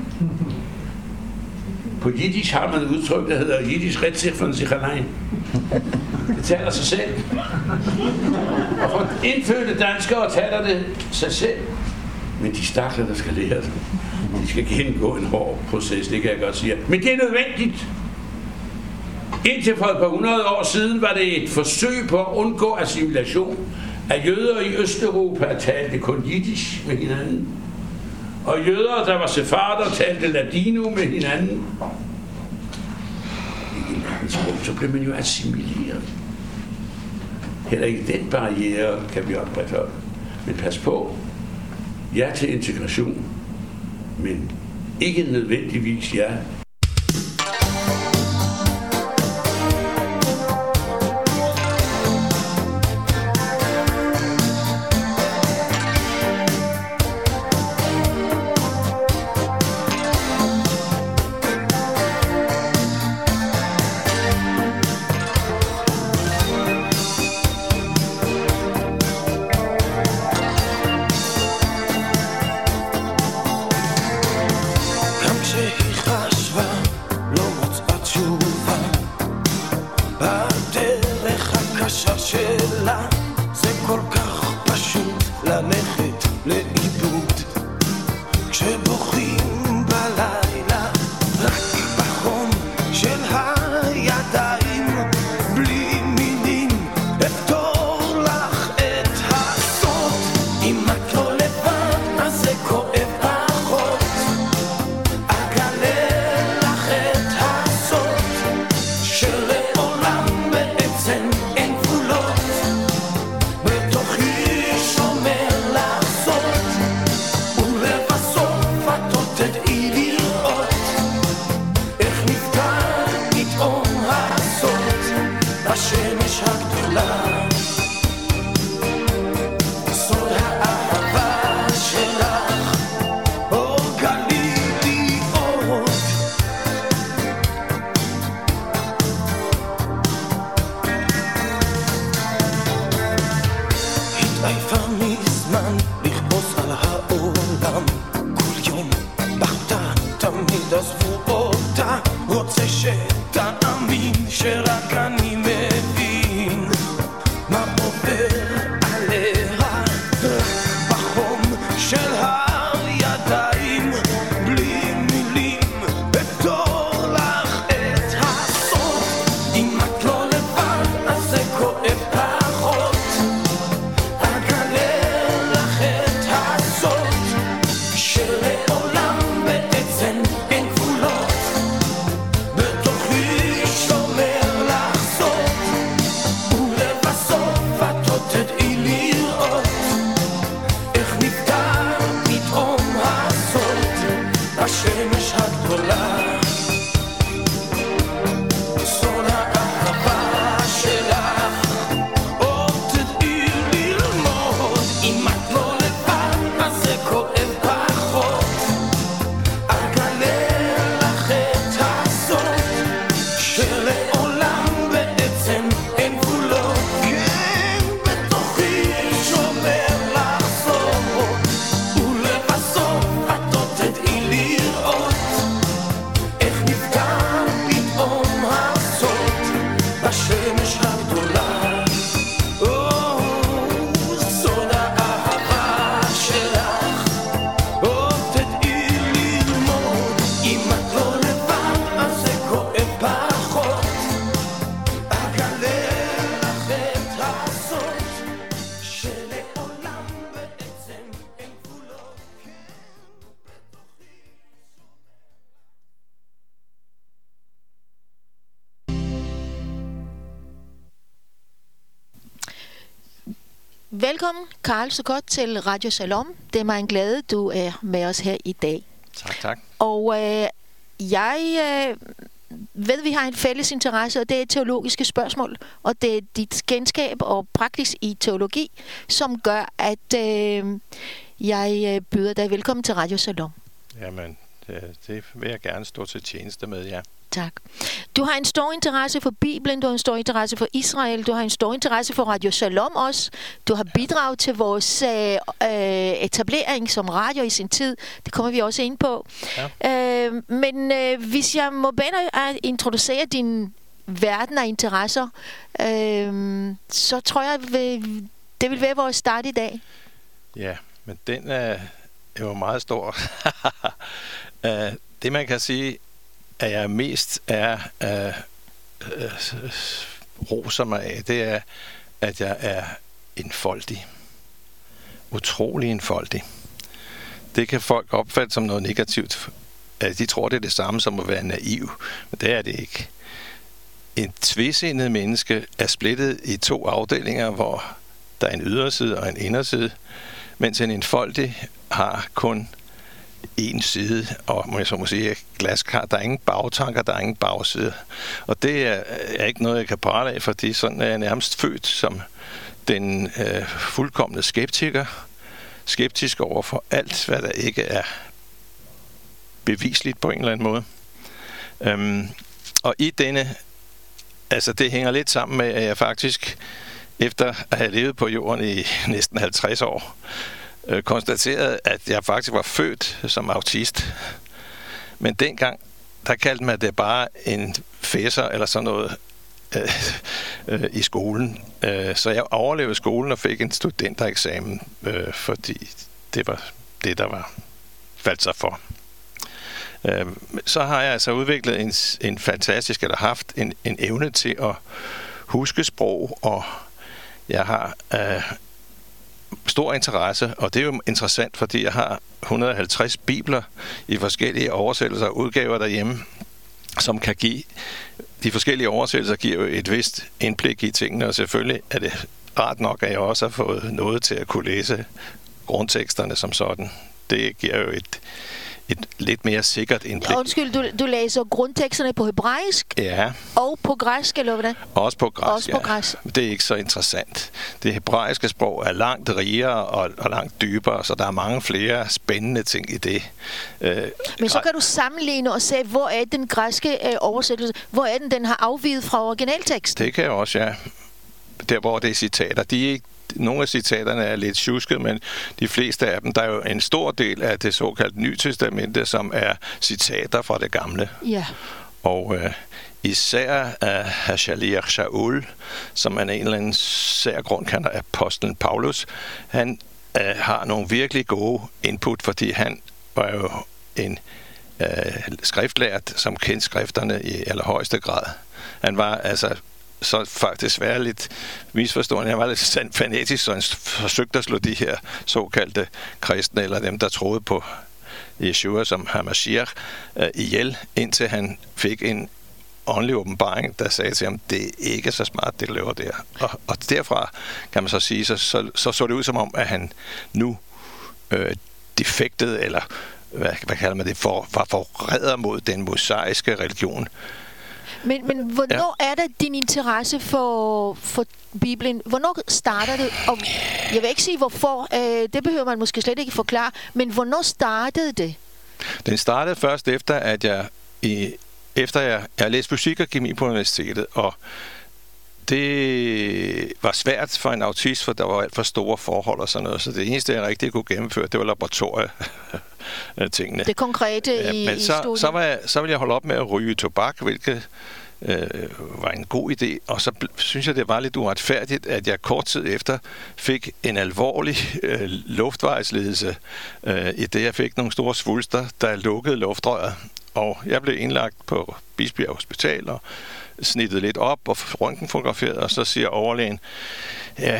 På jiddisch har man et udtryk, der hedder jiddisch redsigt von sich allein. Det taler sig selv. Og for indfødte danskere taler det sig selv. Men de stakler, der skal lære det, de skal gennemgå en hård proces, det kan jeg godt sige. Men det er nødvendigt. Indtil for et par hundrede år siden var det et forsøg på at undgå assimilation. At jøder i Østeuropa talte kun jiddisch med hinanden. Og jøder, der var sefarder, talte ladino med hinanden. Så blev man jo assimileret. Heller ikke den barriere kan vi opretholde. Men pas på. Ja til integration, men ikke nødvendigvis ja. לפעמים זמן לכעוס על העולם, כל יום בכתה, תמיד עזבו אותה, רוצה שתאמין שרק אני מבין מה עובר עליה, בחום של הידיים, בלי מילים, בתור לך את הסוד, אם את לא לבד אז זה כואב פחות, אגלה לך את הסוד, שלעולם בעצם אין גבולות, בתוכי שומר לך סוד, ולבסוף את עוד תדעי לראות איך נפתר פתאום הסוד בשמש הגדולה. סוד האהבה שלך עוד תדעי ללמוד, אם את לא לבד אז זה כואב פחות, אגלה לך את הסוד, שלעולם בעצם אין גבולות, כן, בתוכי שומר לך סוד, ולבסוף את עוד תדעי לראות איך נפתר פתאום הסוד בשמש הגדולה. או, סוד האהבה שלך עוד תדעי ללמוד, אם את לא לבד אז זה כואב פחות, אגלה לך את הסוד, שלעולם בעצם אין גבולות, כן, בתוכי. Velkommen, Karl Sukot, til Radio Shalom. Det er mig en glæde, du er med os her i dag. Tak, tak. Og øh, jeg øh, ved, vi har en fælles interesse, og det er teologiske spørgsmål. Og det er dit kendskab og praksis i teologi, som gør, at øh, jeg øh, byder dig velkommen til Radio Shalom. Jamen, det, det vil jeg gerne stå til tjeneste med, ja. Tak. Du har en stor interesse for Bibelen, du har en stor interesse for Israel, du har en stor interesse for Radio Shalom også. Du har bidraget til vores øh, øh, etablering som radio i sin tid. Det kommer vi også ind på. Ja. Øh, men øh, hvis jeg må bede dig at introducere din verden af interesser, øh, så tror jeg, det vil være vores start i dag. Ja, men den er jo meget stor. uh, det man kan sige, at jeg mest er uh, uh, roser mig af, det er, at jeg er enfoldig. Utrolig enfoldig. Det kan folk opfatte som noget negativt. De tror, det er det samme som at være naiv, men det er det ikke. En tvesindet menneske er splittet i to afdelinger, hvor der er en yderside og en inderside, mens en enfoldig har kun en side, og må jeg så må sige, glaskar. Der er ingen bagtanker, der er ingen bagside. Og det er, er ikke noget, jeg kan prale af, fordi sådan er jeg nærmest født som den øh, fuldkomne skeptiker. Skeptisk over for alt, hvad der ikke er bevisligt på en eller anden måde. Øhm, og i denne, altså det hænger lidt sammen med, at jeg faktisk, efter at have levet på jorden i næsten halvtreds år, øh, konstaterede, at jeg faktisk var født som autist. Men dengang, der kaldte man det bare en fæsser eller sådan noget øh, øh, i skolen. Øh, så jeg overlevede skolen og fik en studentereksamen, øh, fordi det var det, der var faldt sig for. Øh, så har jeg altså udviklet en, en fantastisk, eller haft en, en evne til at huske sprog, og jeg har øh, stor interesse, og det er jo interessant, fordi jeg har et hundrede og halvtreds bibler i forskellige oversættelser og udgaver derhjemme, som kan give, de forskellige oversættelser giver jo et vist indblik i tingene, og selvfølgelig er det rart nok, at jeg også har fået noget til at kunne læse grundteksterne som sådan. Det giver jo et et lidt mere sikkert indblik. Ja, undskyld, du, du læser grundteksterne på hebraisk? Ja. Og på græsk, eller hvordan? Også på græsk, Også på græsk. Ja. Det er ikke så interessant. Det hebraiske sprog er langt rigere og, og langt dybere, så der er mange flere spændende ting i det. Øh, Men så kan du sammenligne og se, hvor er den græske øh, oversættelse, hvor er den, den har afviget fra originalteksten? Det kan jeg også, ja. Der, hvor det er citater, de er ikke nogle af citaterne er lidt tjusket, men de fleste af dem, der er jo en stor del af det såkaldte Nye Testamente, som er citater fra det gamle. Ja. Og øh, især af Hashaliach Shaul, som man af en eller anden sær grund kalder apostlen Paulus, han øh, har nogle virkelig gode input, fordi han var jo en øh, skriftlært, som kendte skrifterne i allerhøjeste grad. Han var altså så faktisk være lidt misforstående. Han var lidt fanatisk, så han forsøgte at slå de her såkaldte kristne, eller dem, der troede på Yeshua som Hamashiach, øh, ihjel, indtil han fik en åndelig åbenbaring, der sagde til ham, det er ikke så smart, det du laver der. Og, og derfra, kan man så sige, så så, så, så det ud som om, at han nu øh, defektede, eller hvad, hvad kalder man det, for, var forræder mod den mosaiske religion. Men, men hvornår ja. er det din interesse for, for Bibelen? Hvornår starter det? Og jeg vil ikke sige hvorfor, øh, det behøver man måske slet ikke forklare, men hvornår startede det? Den startede først efter, at jeg i, efter jeg, jeg læste fysik og kemi på universitetet, og det var svært for en autist, for der var alt for store forhold og sådan noget, så det eneste, jeg rigtig kunne gennemføre, det var laboratorietingene. Det konkrete ja, i, men i så, studiet. Så, var jeg, så ville jeg holde op med at ryge tobak, hvilket øh, var en god idé, og så synes jeg, det var lidt uretfærdigt, at jeg kort tid efter fik en alvorlig øh, luftvejsledelse, øh, i det jeg fik nogle store svulster, der lukkede luftrøret, og jeg blev indlagt på Bispebjerg Hospital, og snittet lidt op og røntgenfotograferet, og så siger overlægen, ja,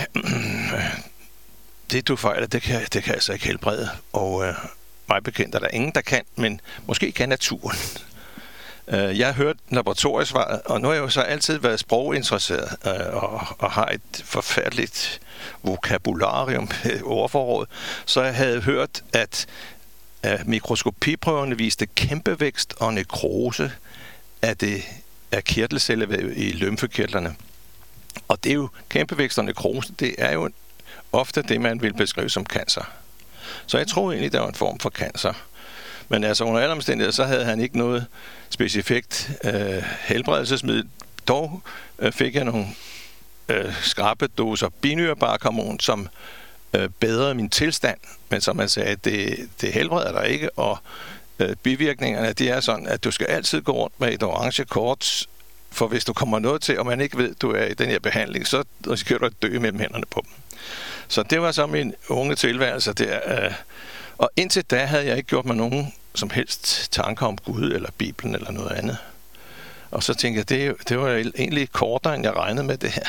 det du fejler, det kan, det kan altså ikke helbrede, og øh, mig bekendt er der ingen, der kan, men måske kan naturen. Uh, jeg har hørt laboratoriesvaret, og nu har jeg jo så altid været sproginteresseret, uh, og, og har et forfærdeligt vokabularium, ordforråd, så jeg havde hørt, at uh, mikroskopiprøverne viste kæmpevækst og nekrose af det af kirtelcellevæv i lymfekirtlerne. Og det er jo kæmpevækst og nekrose, det er jo ofte det, man vil beskrive som cancer. Så jeg tror egentlig, der var en form for cancer. Men altså under alle omstændigheder, så havde han ikke noget specifikt øh, helbredelsesmiddel. Dog øh, fik jeg nogle øh, skrappe doser binyrebarkhormon, som øh, bedrede min tilstand. Men som man sagde, det, det helbreder dig ikke, og øh, bivirkningerne, det er sådan, at du skal altid gå rundt med et orange kort, for hvis du kommer noget til, og man ikke ved, at du er i den her behandling, så risikerer du at dø mellem hænderne på dem. Så det var så min unge tilværelse der. Øh, og indtil da havde jeg ikke gjort mig nogen som helst tanker om Gud eller Bibelen eller noget andet. Og så tænkte jeg, det, det var egentlig kortere, end jeg regnede med det her.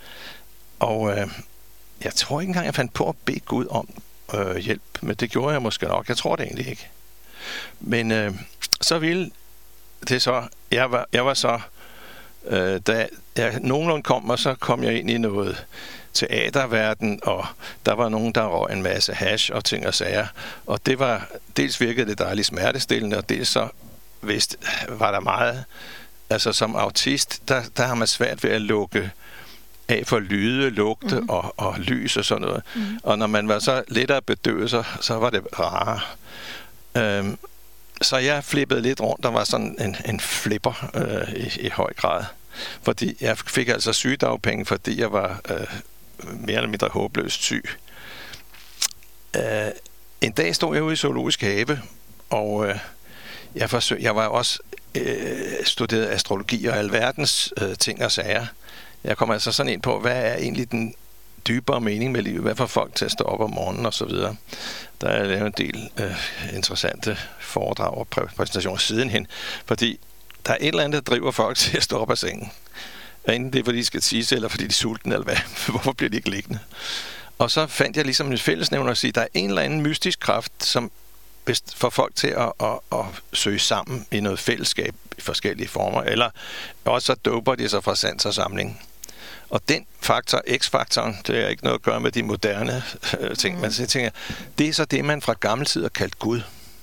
Og øh, jeg tror ikke engang, jeg fandt på at bede Gud om øh, hjælp, men det gjorde jeg måske nok. Jeg tror det egentlig ikke. Men øh, så ville det så, jeg var, jeg var så, øh, da jeg nogenlunde kom, og så kom jeg ind i noget teaterverden, og der var nogen, der røg en masse hash og ting og sager. Og det var, dels virkede det dejligt smertestillende, og dels så vist, var der meget, altså som autist, der, der har man svært ved at lukke af for lyde, lugte mm-hmm. og, og lys og sådan noget. Mm-hmm. Og når man var så lettere bedøvet, så, så var det rarere. Øhm, så jeg flippede lidt rundt, der var sådan en, en flipper øh, i, i høj grad. Fordi jeg fik altså sygedagpenge, fordi jeg var øh, mere eller mindre håbløst syg. Uh, en dag stod jeg ude i Zoologisk Have, og uh, jeg, forsøg, jeg var også uh, studeret astrologi og alverdens uh, ting og sager. Jeg kom altså sådan ind på, hvad er egentlig den dybere mening med livet? Hvad får folk til at stå op om morgenen og så videre? Der er lavet en del uh, interessante foredrag og præ- præsentationer sidenhen, fordi der er et eller andet, der driver folk til at stå op af sengen. Enten det er, fordi de skal tisse, eller fordi de er sultne, eller hvad. Hvorfor bliver de ikke liggende? Og så fandt jeg ligesom en fællesnævner at sige, at der er en eller anden mystisk kraft, som får folk til at, at, at søge sammen i noget fællesskab i forskellige former, eller også så doper de sig fra sans og samling. Og den faktor, X-faktoren, det er ikke noget at gøre med de moderne øh, ting, mm. men så tænker jeg, det er så det, man fra gammel tid har kaldt Gud.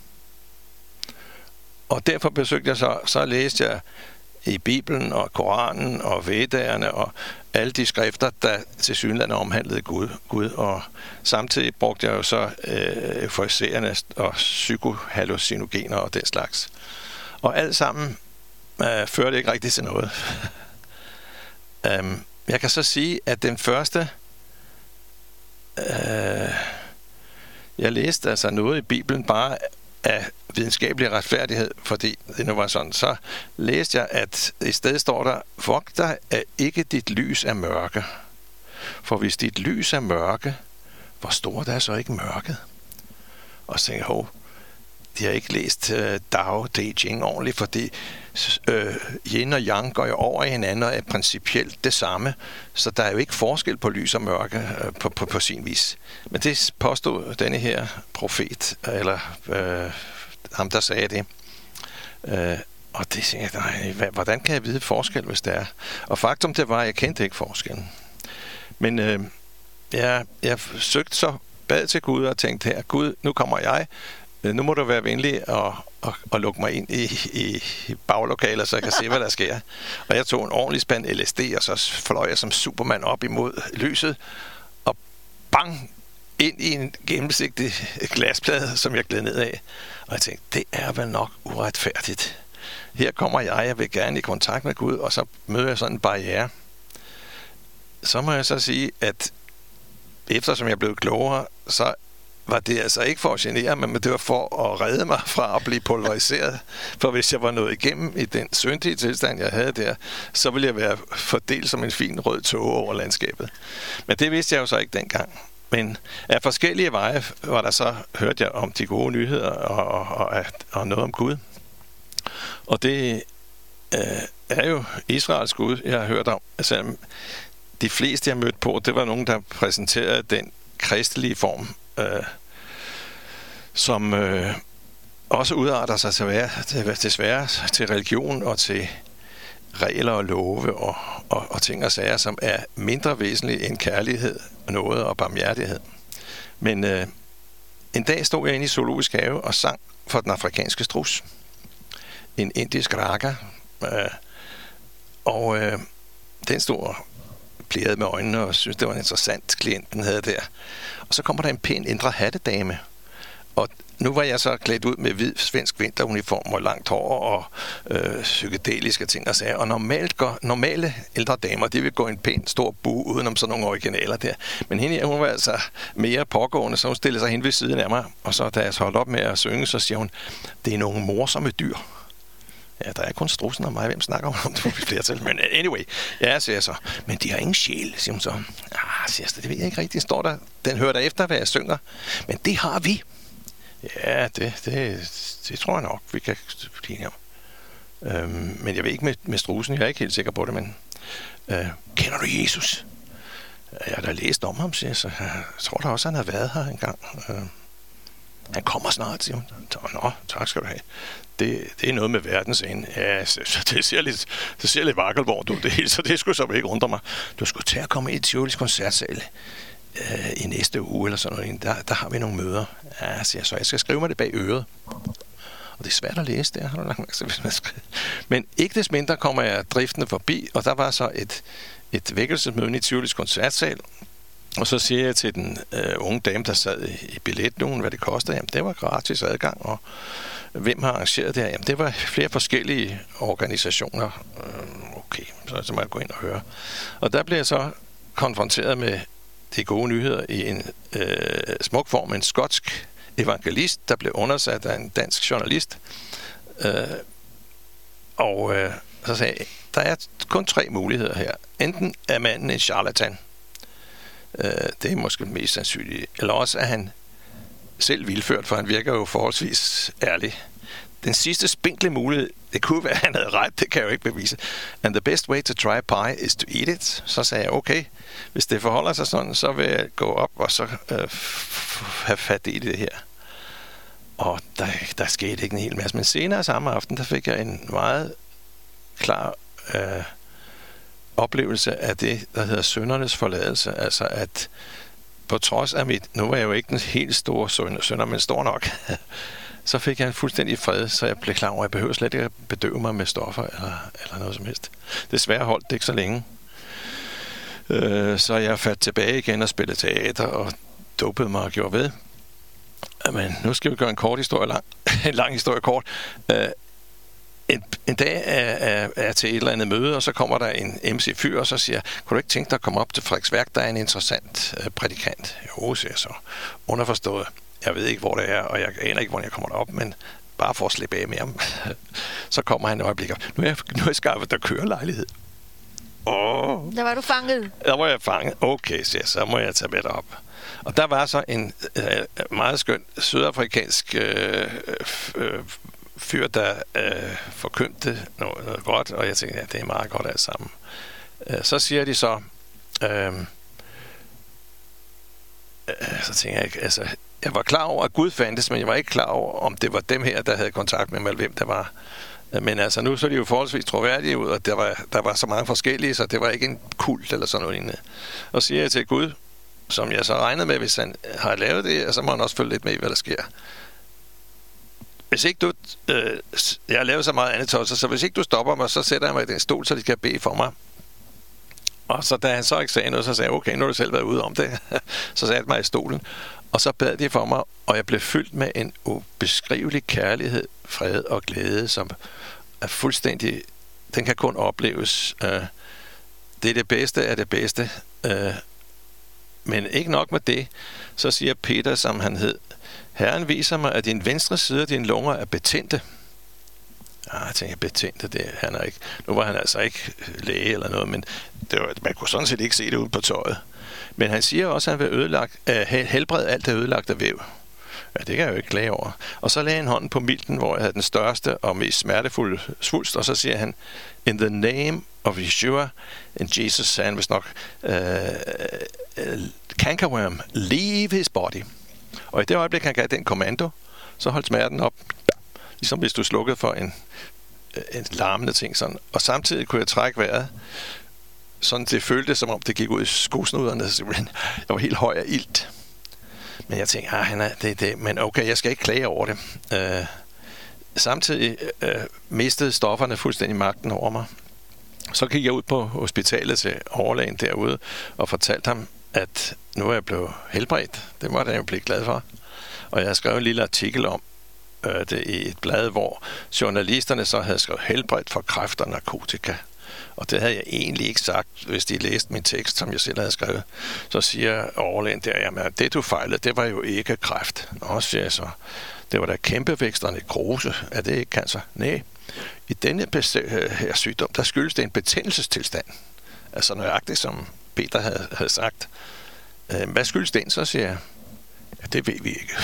Og derfor besøgte jeg så, så læste jeg i Bibelen og Koranen og Vedderne og alle de skrifter, der til synligheden omhandlede Gud, Gud. Og samtidig brugte jeg jo så øh, euforiserende og psykohallucinogener og den slags. Og alt sammen øh, førte ikke rigtig til noget. um, jeg kan så sige, at den første øh, jeg læste altså noget i Bibelen bare af videnskabelig retfærdighed, fordi det nu var sådan. Så læste jeg, at i stedet står der, vogt dig, at ikke dit lys er mørke. For hvis dit lys er mørke, hvor stort er så ikke mørket? Og så tænkte jeg, hov, de har ikke læst uh, Tao Te Ching ordentligt, fordi uh, yin og yang går jo over i hinanden og er principielt det samme. Så der er jo ikke forskel på lys og mørke uh, på, på, på sin vis. Men det påstod denne her profet, eller uh, ham, der sagde det. Uh, og det tænkte jeg, nej, hvordan kan jeg vide forskel, hvis det er? Og faktum det var, at jeg kendte ikke forskellen. Men uh, jeg, jeg søgte så, bad til Gud og tænkte her, Gud, nu kommer jeg. Nu må du være venlig og, og, og lukke mig ind i, i, i baglokaler, så jeg kan se, hvad der sker. Og jeg tog en ordentlig spand L S D, og så fløj jeg som Superman op imod lyset, og bang, ind i en gennemsigtig glasplade, som jeg gled ned af. Og jeg tænkte, det er vel nok uretfærdigt. Her kommer jeg, jeg vil gerne i kontakt med Gud, og så møder jeg sådan en barriere. Så må jeg så sige, at eftersom jeg blev klogere, så var det altså ikke for at genere mig, men det var for at redde mig fra at blive pulveriseret. For hvis jeg var nået igennem i den syndige tilstand, jeg havde der, så ville jeg være fordelt som en fin rød tåge over landskabet. Men det vidste jeg jo så ikke dengang. Men af forskellige veje var der så, hørte jeg om de gode nyheder og, og, og, og noget om Gud. Og det øh, er jo Israels Gud, jeg har hørt om. Altså, de fleste, jeg mødte på, det var nogen, der præsenterede den kristelige form, Øh, som øh, også udarter sig til at være til, desværre til religion og til regler og love og, og, og ting og sager, som er mindre væsentlige end kærlighed, noget og barmhjertighed. Men øh, en dag stod jeg inde i Zoologisk Have og sang for den afrikanske strus. En indisk raga. Øh, og øh, den stod plærede med øjnene og synes det var interessant, klienten havde der. Og så kommer der en pæn indre hattedame. Og nu var jeg så klædt ud med hvid svensk vinteruniform og langt hår og øh, psykedeliske ting og sager. Og normalt går, normale ældre damer, de vil gå en pæn stor bue udenom sådan nogle originaler der. Men hende her, hun var altså mere pågående, så hun stillede sig hen ved siden af mig. Og så da jeg så holdt op med at synge, så siger hun, det er nogle morsomme dyr. Ja, der er kun strussen og mig, hvem snakker om det på flertal. Men anyway, ja, siger jeg så. Men de har ingen sjæl, siger hun så. Ah, siger jeg, det ved jeg ikke rigtigt. Står der, den hører der efter, hvad jeg synger. Men det har vi. Ja, det, det, det tror jeg nok, vi kan blive enige om. Øhm, men jeg ved ikke med, med strussen, jeg er ikke helt sikker på det, men øh, kender du Jesus? Jeg har da læst om ham, siger jeg, så jeg tror da også, han har været her engang. Øh, han kommer snart, siger hun. Nå, tak skal du have. Det, det er noget med verdens ende. Ja, så det ser lidt, det ser lidt vakkelvogn ud, det hele, så det skulle så ikke undre mig. Du skulle til at komme ind i Tivolis koncertsal øh, i næste uge eller sådan noget. Der, der har vi nogle møder. Ja, siger jeg så. Jeg skal skrive mig det bag øret. Og det er svært at læse, det har du lagt mærke til. Men ikke des mindre kommer jeg driftende forbi, og der var så et, et vækkelsesmøde i Tivolis koncertsal. Og så siger jeg til den øh, unge dame, der sad i, i billetlugen, hvad det kostede. Jamen, det var gratis adgang, og hvem har arrangeret det her? Jamen, det var flere forskellige organisationer. Øh, okay, så, så må jeg gå ind og høre. Og der blev jeg så konfronteret med de gode nyheder i en øh, smuk form. En skotsk evangelist, der blev undersat af en dansk journalist. Øh, og øh, så sagde jeg, der er kun tre muligheder her. Enten er manden en charlatan. Øh, det er måske mest sandsynligt. Eller også er han selv vildført, for han virker jo forholdsvis ærlig. Den sidste spinkle mulighed, det kunne være, at han havde ret, det kan jeg jo ikke bevise. And the best way to try pie is to eat it. Så sagde jeg, okay, hvis det forholder sig sådan, så vil jeg gå op og så øh, have fat i det her. Og der, der skete ikke en hel masse. Men senere samme aften, der fik jeg en meget klar øh, oplevelse af det, der hedder syndernes forladelse. Altså at på trods af mit, nu var jeg jo ikke den helt store synder, men stor nok, så fik jeg en fuldstændig fred, så jeg blev klar over, at jeg behøver slet ikke at bedøve mig med stoffer eller, eller noget som helst. Desværre holdt det ikke så længe. Øh, så jeg faldt tilbage igen og spillede teater og dopede mig og gjorde ved. Men nu skal vi gøre en kort historie lang. En lang historie kort. Øh, en, en dag er, er, er til et eller andet møde, og så kommer der en M C-fyr, og så siger, kunne du ikke tænke dig at komme op til Frederiksværk? Der er en interessant øh, prædikant. Jo, siger jeg så. Underforstået. Jeg ved ikke, hvor det er, og jeg aner ikke, hvordan jeg kommer derop, men bare for at slippe af med ham. Så kommer han et øjeblik op. Nu er jeg, nu er jeg skaffet der kørelejlighed. Åh. Der var du fanget. Der var jeg fanget. Okay, siger jeg, så må jeg tage med derop. Og der var så en øh, meget skøn sydafrikansk øh, øh, fyr, der øh, forkyndte noget, noget godt, og jeg tænkte, ja, det er meget godt alt sammen. Øh, så siger de så, øh, øh, så tænker jeg, altså, jeg var klar over, at Gud fandtes, men jeg var ikke klar over, om det var dem her, der havde kontakt med mig, eller hvem der var. Men altså, nu så de jo forholdsvis troværdige ud, og der var, der var så mange forskellige, så det var ikke en kult eller sådan noget lignende. Og siger jeg til Gud, som jeg så regnede med, hvis han har lavet det, så må han også følge lidt med i, hvad der sker. Hvis ikke du... Øh, jeg har lavet så meget andet tosser, så hvis ikke du stopper mig, så sætter jeg mig i den stol, så de kan bede for mig. Og så da han så ikke sagde noget, så sagde jeg, okay, nu har du selv været ude om det. Så satte jeg mig i stolen, og så bad de for mig, og jeg blev fyldt med en ubeskrivelig kærlighed, fred og glæde, som er fuldstændig... Den kan kun opleves. Øh, det er det bedste af det bedste. Øh, men ikke nok med det, så siger Peter, som han hed, Herren viser mig, at din venstre side af dine lunger er betændte. Ja, jeg tænker, betændte, det han er ikke. Nu var han altså ikke læge eller noget, men det var, man kunne sådan set ikke se det ud på tøjet. Men han siger også, at han vil ødelagt, uh, helbrede alt det ødelagte væv. Ja, det kan jeg jo ikke klage over. Og så lagde han hånden på milten, hvor jeg havde den største og mest smertefulde svulst, og så siger han, in the name of Yeshua, and Jesus sagde han vist nok, uh, uh, cankerworm, leave his body. Og i det øjeblik, han gav den kommando, så holdt smerten op, ligesom hvis du slukkede for en, en larmende ting sådan. Og samtidig kunne jeg trække vejret, sådan det føltes, som om det gik ud i skosnuderne. Jeg var helt høj af ilt. Men jeg tænkte, ah, han er, det, det. Men okay, jeg skal ikke klage over det. Øh, samtidig øh, mistede stofferne fuldstændig magten over mig. Så gik jeg ud på hospitalet til overlægen derude og fortalte ham, at nu er jeg blevet helbredt. Det måtte jeg jo blive glad for. Og jeg har skrevet en lille artikel om øh, det i et blad, hvor journalisterne så havde skrevet helbredt for kræft og narkotika. Og det havde jeg egentlig ikke sagt, hvis de læste min tekst, som jeg selv havde skrevet. Så siger overlægen der, jamen det du fejlede, det var jo ikke kræft. Nå, siger jeg så, det var da kæmpevækst og nekrose. Er det ikke cancer? Nej. I denne her sygdom, der skyldes det en betændelsestilstand. Altså nøjagtigt, som Peter havde, havde sagt. Hvad skyldes den, så siger jeg? Ja, det ved vi ikke.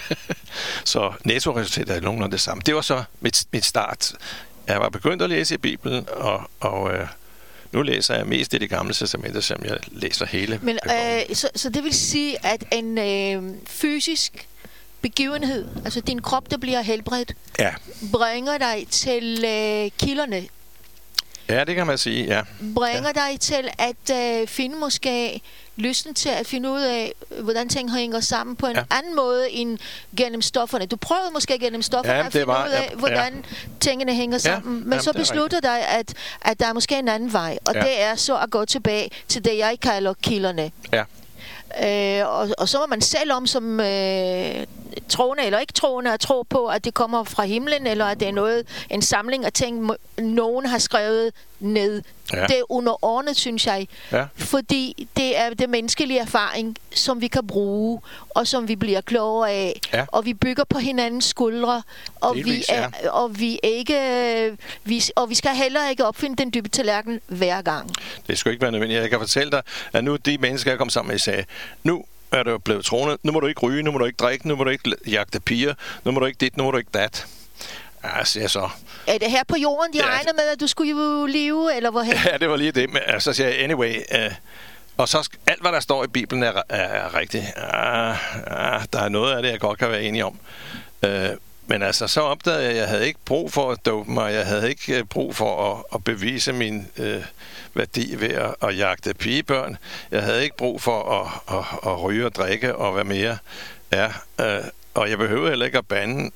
Så nettoresultatet er nogenlunde det samme. Det var så mit, mit start. Jeg var begyndt at læse i Bibelen, og, og øh, nu læser jeg mest i Det Gamle Testamente, som jeg læser hele. Men øh, så, så det vil sige, at en øh, fysisk begivenhed, altså din krop, der bliver helbredt, ja, bringer dig til øh, kilderne. Ja, det kan man sige, ja. Bringer ja. dig til at øh, finde måske lysten til at finde ud af, hvordan ting hænger sammen på en ja. anden måde end gennem stofferne. Du prøvede måske gennem stofferne ja, at finde var, ud af, ja, hvordan ja. tingene hænger sammen, ja, men jamen, så beslutter dig, at, at der er måske en anden vej, og ja. det er så at gå tilbage til det, jeg kalder kilderne. Ja. Øh, og, og så må man selv om som øh, troende eller ikke troende at tro på, at det kommer fra himlen, eller at det er noget, en samling af ting, nogen har skrevet ned. Ja. Det er underordnet, synes jeg. Ja. Fordi det er det menneskelige erfaring, som vi kan bruge, og som vi bliver klogere af. Ja. Og vi bygger på hinandens skuldre, og Delvis, vi er, ja. og vi ikke, vi, og vi skal heller ikke opfinde den dybe tallerken hver gang. Det skal ikke være nødvendigt. Jeg kan fortælle dig, at nu de mennesker, jeg kom sammen med, sagde, nu er du blevet troende, nu må du ikke ryge, nu må du ikke drikke, nu må du ikke jagte piger, nu må du ikke dit, nu må du ikke dat. Ja, siger så. Er det her på jorden, de ja. regner med, at du skulle jo leve, eller hvorhen? Ja, det var lige det. Men så siger jeg, anyway, uh, og så alt, hvad der står i Bibelen, er, er, er rigtigt. Uh, uh, der er noget af det, jeg godt kan være enig om. Uh, men altså, så opdagede jeg, at jeg havde ikke brug for at dope mig, jeg havde ikke brug for at, at bevise min uh, værdi ved at, at jagte pigebørn. Jeg havde ikke brug for at, at, at ryge og drikke og hvad mere er. Uh, og jeg behøvede heller ikke at bande.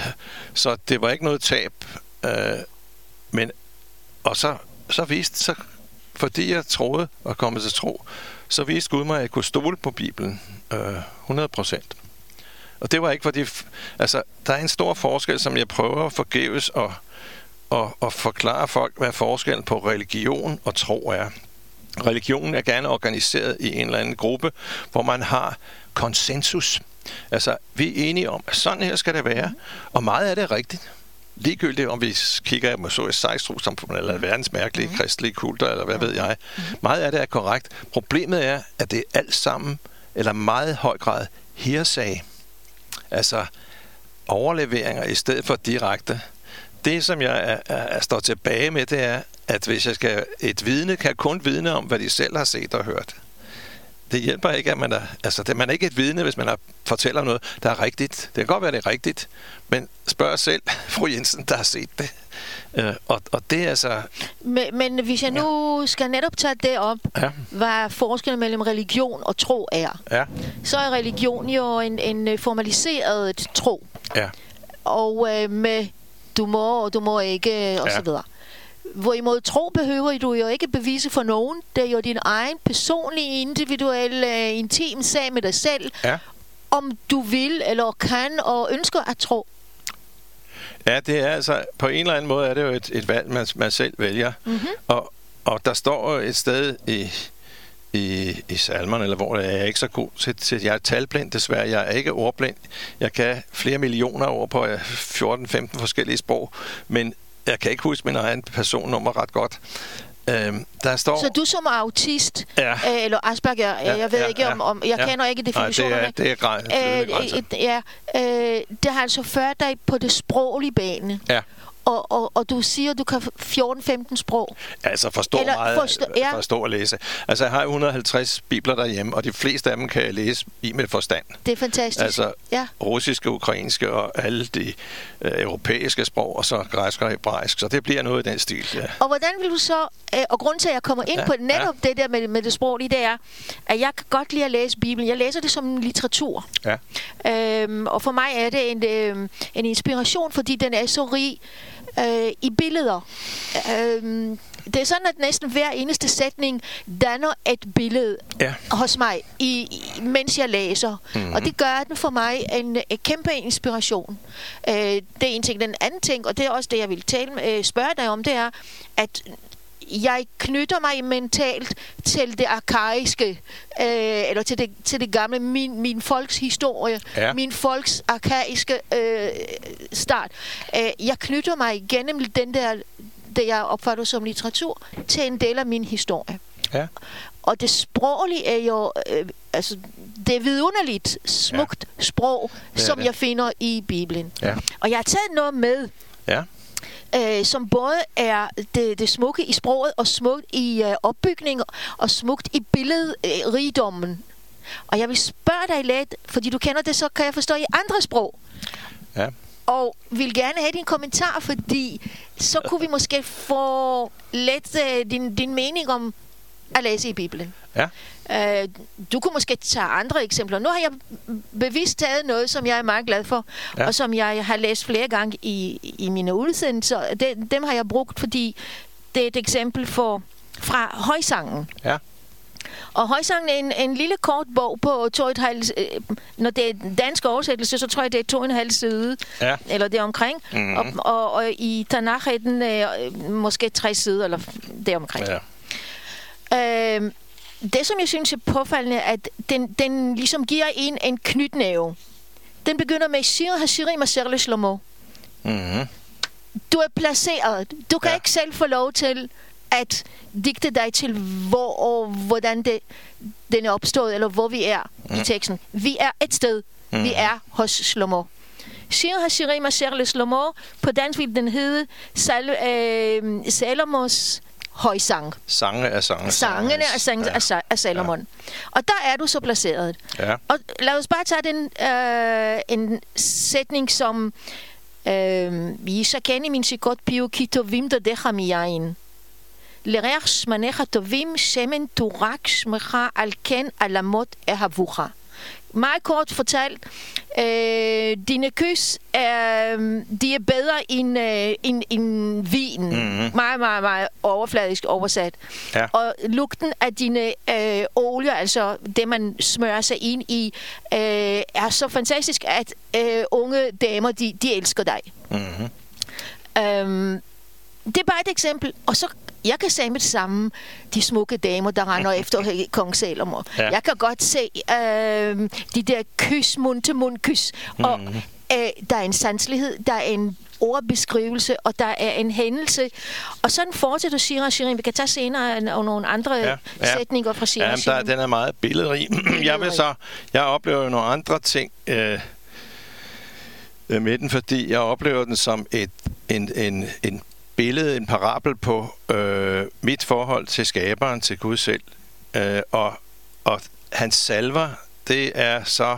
Så det var ikke noget tab. Øh, men og så, så viste, så, fordi jeg troede og kom til tro, så viste Gud mig, at jeg kunne stole på Bibelen øh, hundrede procent. Og det var ikke fordi, altså, der er en stor forskel, som jeg prøver forgæves at, at, at forklare folk, hvad forskellen på religion og tro er. Religionen er gerne organiseret i en eller anden gruppe, hvor man har konsensus. Altså, vi er enige om, at sådan her skal det være, og meget af det er rigtigt. Ligegyldigt om vi kigger på så et sejstrossamfund eller verdens mærkelige mm. kristelige kulter, eller hvad ved jeg. Mm. Meget af det er korrekt. Problemet er, at det er alt sammen, eller meget høj grad, hearsay. Altså overleveringer i stedet for direkte. Det, som jeg er, er, er står tilbage med, det er, at hvis jeg skal, et vidne kan kun vidne om, hvad de selv har set og hørt. Det hjælper ikke, at man er, altså det, man er ikke et vidne, hvis man har, fortæller noget, der er rigtigt. Det kan godt være, det er rigtigt, men spørg selv fru Jensen, der har set det. Uh, og, og det er altså... Men, men hvis jeg nu ja. skal netop tage det op, ja. hvad forskellen mellem religion og tro er, ja. så er religion jo en, en formaliseret tro. Ja. Og øh, med du må, og du må ikke, og ja. så videre. Hvorimod tro behøver du jo ikke bevise for nogen. Det er jo din egen personlige, individuelle, uh, intim sag med dig selv, ja. om du vil eller kan og ønsker at tro. Ja, det er altså, på en eller anden måde er det jo et, et valg, man, man selv vælger. Mm-hmm. Og, og der står et sted i, i, i salmerne, eller hvor jeg er ikke så god til, til, jeg er talblind desværre, jeg er ikke ordblind. Jeg kan flere millioner ord på fjorten femten forskellige sprog, men jeg kan ikke huske min egen personnummer ret godt. Øhm, der står... Så du som autist, ja. øh, eller Asperger, ja, jeg ved ja, ikke om, om jeg ja. kender ikke definitionerne. Nej, det er, det er grænser. Øh, ja, øh, det har altså ført dig på det sproglige bane. Ja. Og, og, og du siger, du kan fjorten femten sprog. Altså forstå Eller meget, forstå, ja. forstå at læse. Altså jeg har et hundrede og halvtreds bibler derhjemme, og de fleste af dem kan jeg læse i med forstand. Det er fantastisk. Altså ja. russiske, ukrainske og alle de øh, europæiske sprog, og så græsk og hebraisk. Så det bliver noget i den stil, ja. Og hvordan vil du så, øh, og grunden til, at jeg kommer ind ja, på netop ja. det der med, med det sproglige, det er, at jeg kan godt lide at læse Bibelen. Jeg læser det som litteratur. Ja. Øhm, og for mig er det en, øh, en inspiration, fordi den er så rig Øh, i billeder. Øh, det er sådan, at næsten hver eneste sætning danner et billede ja. hos mig, i, i, mens jeg læser. Mm-hmm. Og det gør den for mig en, en kæmpe inspiration. Øh, det er en ting. Den anden ting, og det er også det, jeg vil tale, øh, spørge dig om, det er, at jeg knytter mig mentalt til det arkaiske, øh, eller til det, til det gamle, min, min folks historie, ja. min folks arkaiske øh, start. Øh, jeg knytter mig gennem den der, det jeg opfatter som litteratur, til en del af min historie. Ja. Og det sproglige er jo, øh, altså, det er vidunderligt smukt ja. sprog, det som det. jeg finder i Bibelen. Ja. Og jeg har taget noget med, ja. Øh, som både er det, det smukke i sproget, og smukt i øh, opbygning, og smukt i billedrigdommen. Øh, og jeg vil spørge dig lidt, fordi du kender det, så kan jeg forstå i andre sprog. Ja. Og vil gerne have din kommentar, fordi så kunne vi måske få lidt øh, din, din mening om at læse i Bibelen. Ja. Uh, du kunne måske tage andre eksempler. Nu har jeg bevidst taget noget, som jeg er meget glad for, ja. og som jeg har læst flere gange i, i mine udsendelser. De, dem har jeg brugt, fordi det er et eksempel for, fra Højsangen. Ja. Og Højsangen er en, en lille kort bog på to og et halvt... Øh, når det er dansk oversættelse, så tror jeg, det er to og en halv side. Ja. Eller det omkring. Mm-hmm. Og, og, og i Tanakh er den øh, måske tre sider, eller det omkring. Ja. Øh, Det, som jeg synes er påfaldende, at den, den ligesom giver en en knytnæve. Den begynder med Shir Hashirim Asher LeShlomo. Mm-hmm. Du er placeret. Du kan ja. ikke selv få lov til at digte dig til, hvor og hvordan det, den er opstået, eller hvor vi er mm. i teksten. Vi er et sted. Mm. Vi er hos Shlomo. Shir Hashirim Asher LeShlomo, på dansk vil den hedde Sal, øh, Salomos højsang. Sange af sange. Sangene af sange ja. af Salomon. Ja. Og der er du så placeret. Ja. Og lad os bare tage den øh, en sætning som ישכני מנשיקות פיו כי טובים דודיך מיין. לריח שמניך טובים שמן תורק שמך על כן עלמות אהבוך. Meget kort fortalt, øh, dine kys er, de er bedre end, øh, end, end vin. Mm-hmm. Meget, meget, meget overfladisk oversat. Ja. Og lugten af dine øh, olier, altså det man smører sig ind i, øh, er så fantastisk, at øh, unge damer, de, de elsker dig. Mm-hmm. Øhm, det er bare et eksempel. Og så, jeg kan sige med det samme, de smukke damer, der render efter kong Salomo. Ja. Jeg kan godt se øh, de der kys, mund til mund kys. Mm. Og øh, der er en sanselighed, der er en ordbeskrivelse, og der er en hændelse. Og sådan fortsætter Shira Shirin. Vi kan tage senere og nogle andre ja, ja. sætninger fra Shira Shirin. Ja, den er meget billedrig. jeg vil så, jeg oplever nogle andre ting øh, med den, fordi jeg oplever den som et, en, en, en billede, en parabel på øh, mit forhold til skaberen, til Gud selv. Øh, og, og hans salver, det er så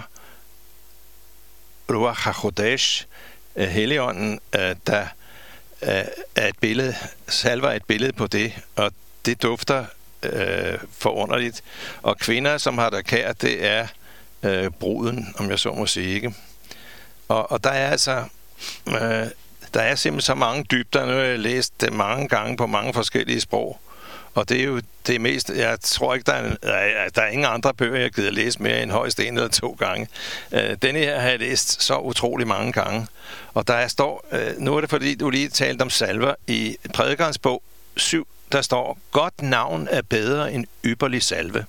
Ruach HaKodesh, Helligånden, der er et billede, salver et billede på det, og det dufter øh, forunderligt. Og kvinder, som har der kær, det er øh, bruden, om jeg så må sige, ikke? Og, og der er altså, øh, der er simpelthen så mange dybder. Nu har jeg læst det mange gange på mange forskellige sprog, og det er jo det mest, jeg tror ikke, der er, der er ingen andre bøger, jeg gider læse mere end højst en eller to gange. Øh, denne her har jeg læst så utrolig mange gange. Og der står, øh, nu er det fordi, du lige talte om salver, i Prædikerens bog syv, der står, godt navn er bedre end ypperlig salve.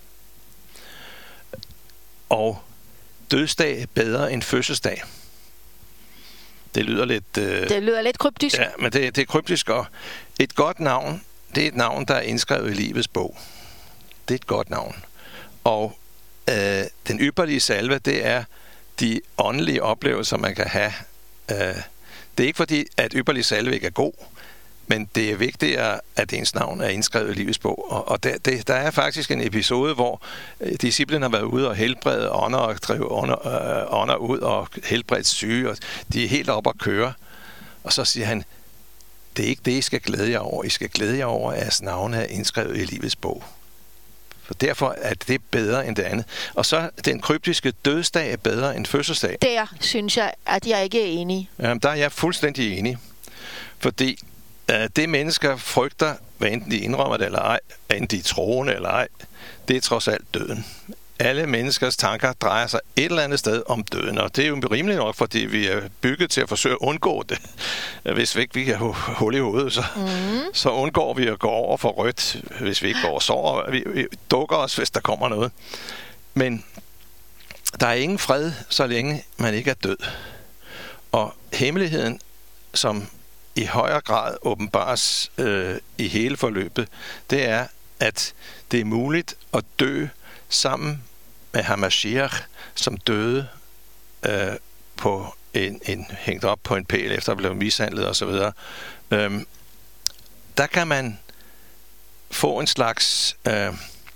Og dødsdag er bedre end fødselsdag. Det lyder lidt... Øh, det lyder lidt kryptisk. Ja, men det, det er kryptisk, og et godt navn, det er et navn, der er indskrevet i livets bog. Det er et godt navn. Og øh, den ypperlige salve, det er de åndelige oplevelser, man kan have. Øh, det er ikke fordi, at ypperlig salve ikke er god, men det er vigtigere, at ens navn er indskrevet i livets bog. Og, og der, det, der er faktisk en episode, hvor øh, disciplen har været ude og helbrede ånder og drive ånder, øh, ånder ud og helbredt syge, og de er helt oppe at køre. Og så siger han, det er ikke det, I skal glæde jer over. I skal glæde jer over, at jeres navne er indskrevet i livets bog. For derfor er det bedre end det andet. Og så den kryptiske dødsdag er bedre end fødselsdag. Der synes jeg, at jeg ikke er enig. Jamen, der er jeg fuldstændig enig. Fordi øh, det mennesker frygter, hvad enten de indrømmer det eller ej, hvad enten de er troende eller ej, det er trods alt døden. Alle menneskers tanker drejer sig et eller andet sted om døden, og det er jo rimeligt nok, fordi vi er bygget til at forsøge at undgå det. Hvis vi ikke vi kan hul i hovedet, så, mm. så undgår vi at gå over for rødt, hvis vi ikke går og sover. Vi, vi dukker os, hvis der kommer noget. Men der er ingen fred, så længe man ikke er død. Og hemmeligheden, som i højere grad åbenbares øh, i hele forløbet, det er, at det er muligt at dø sammen med Hamashiach, som døde øh, på en, en, hængt op på en pæl efter at blive mishandlet osv. Øhm, der kan man få en slags, øh,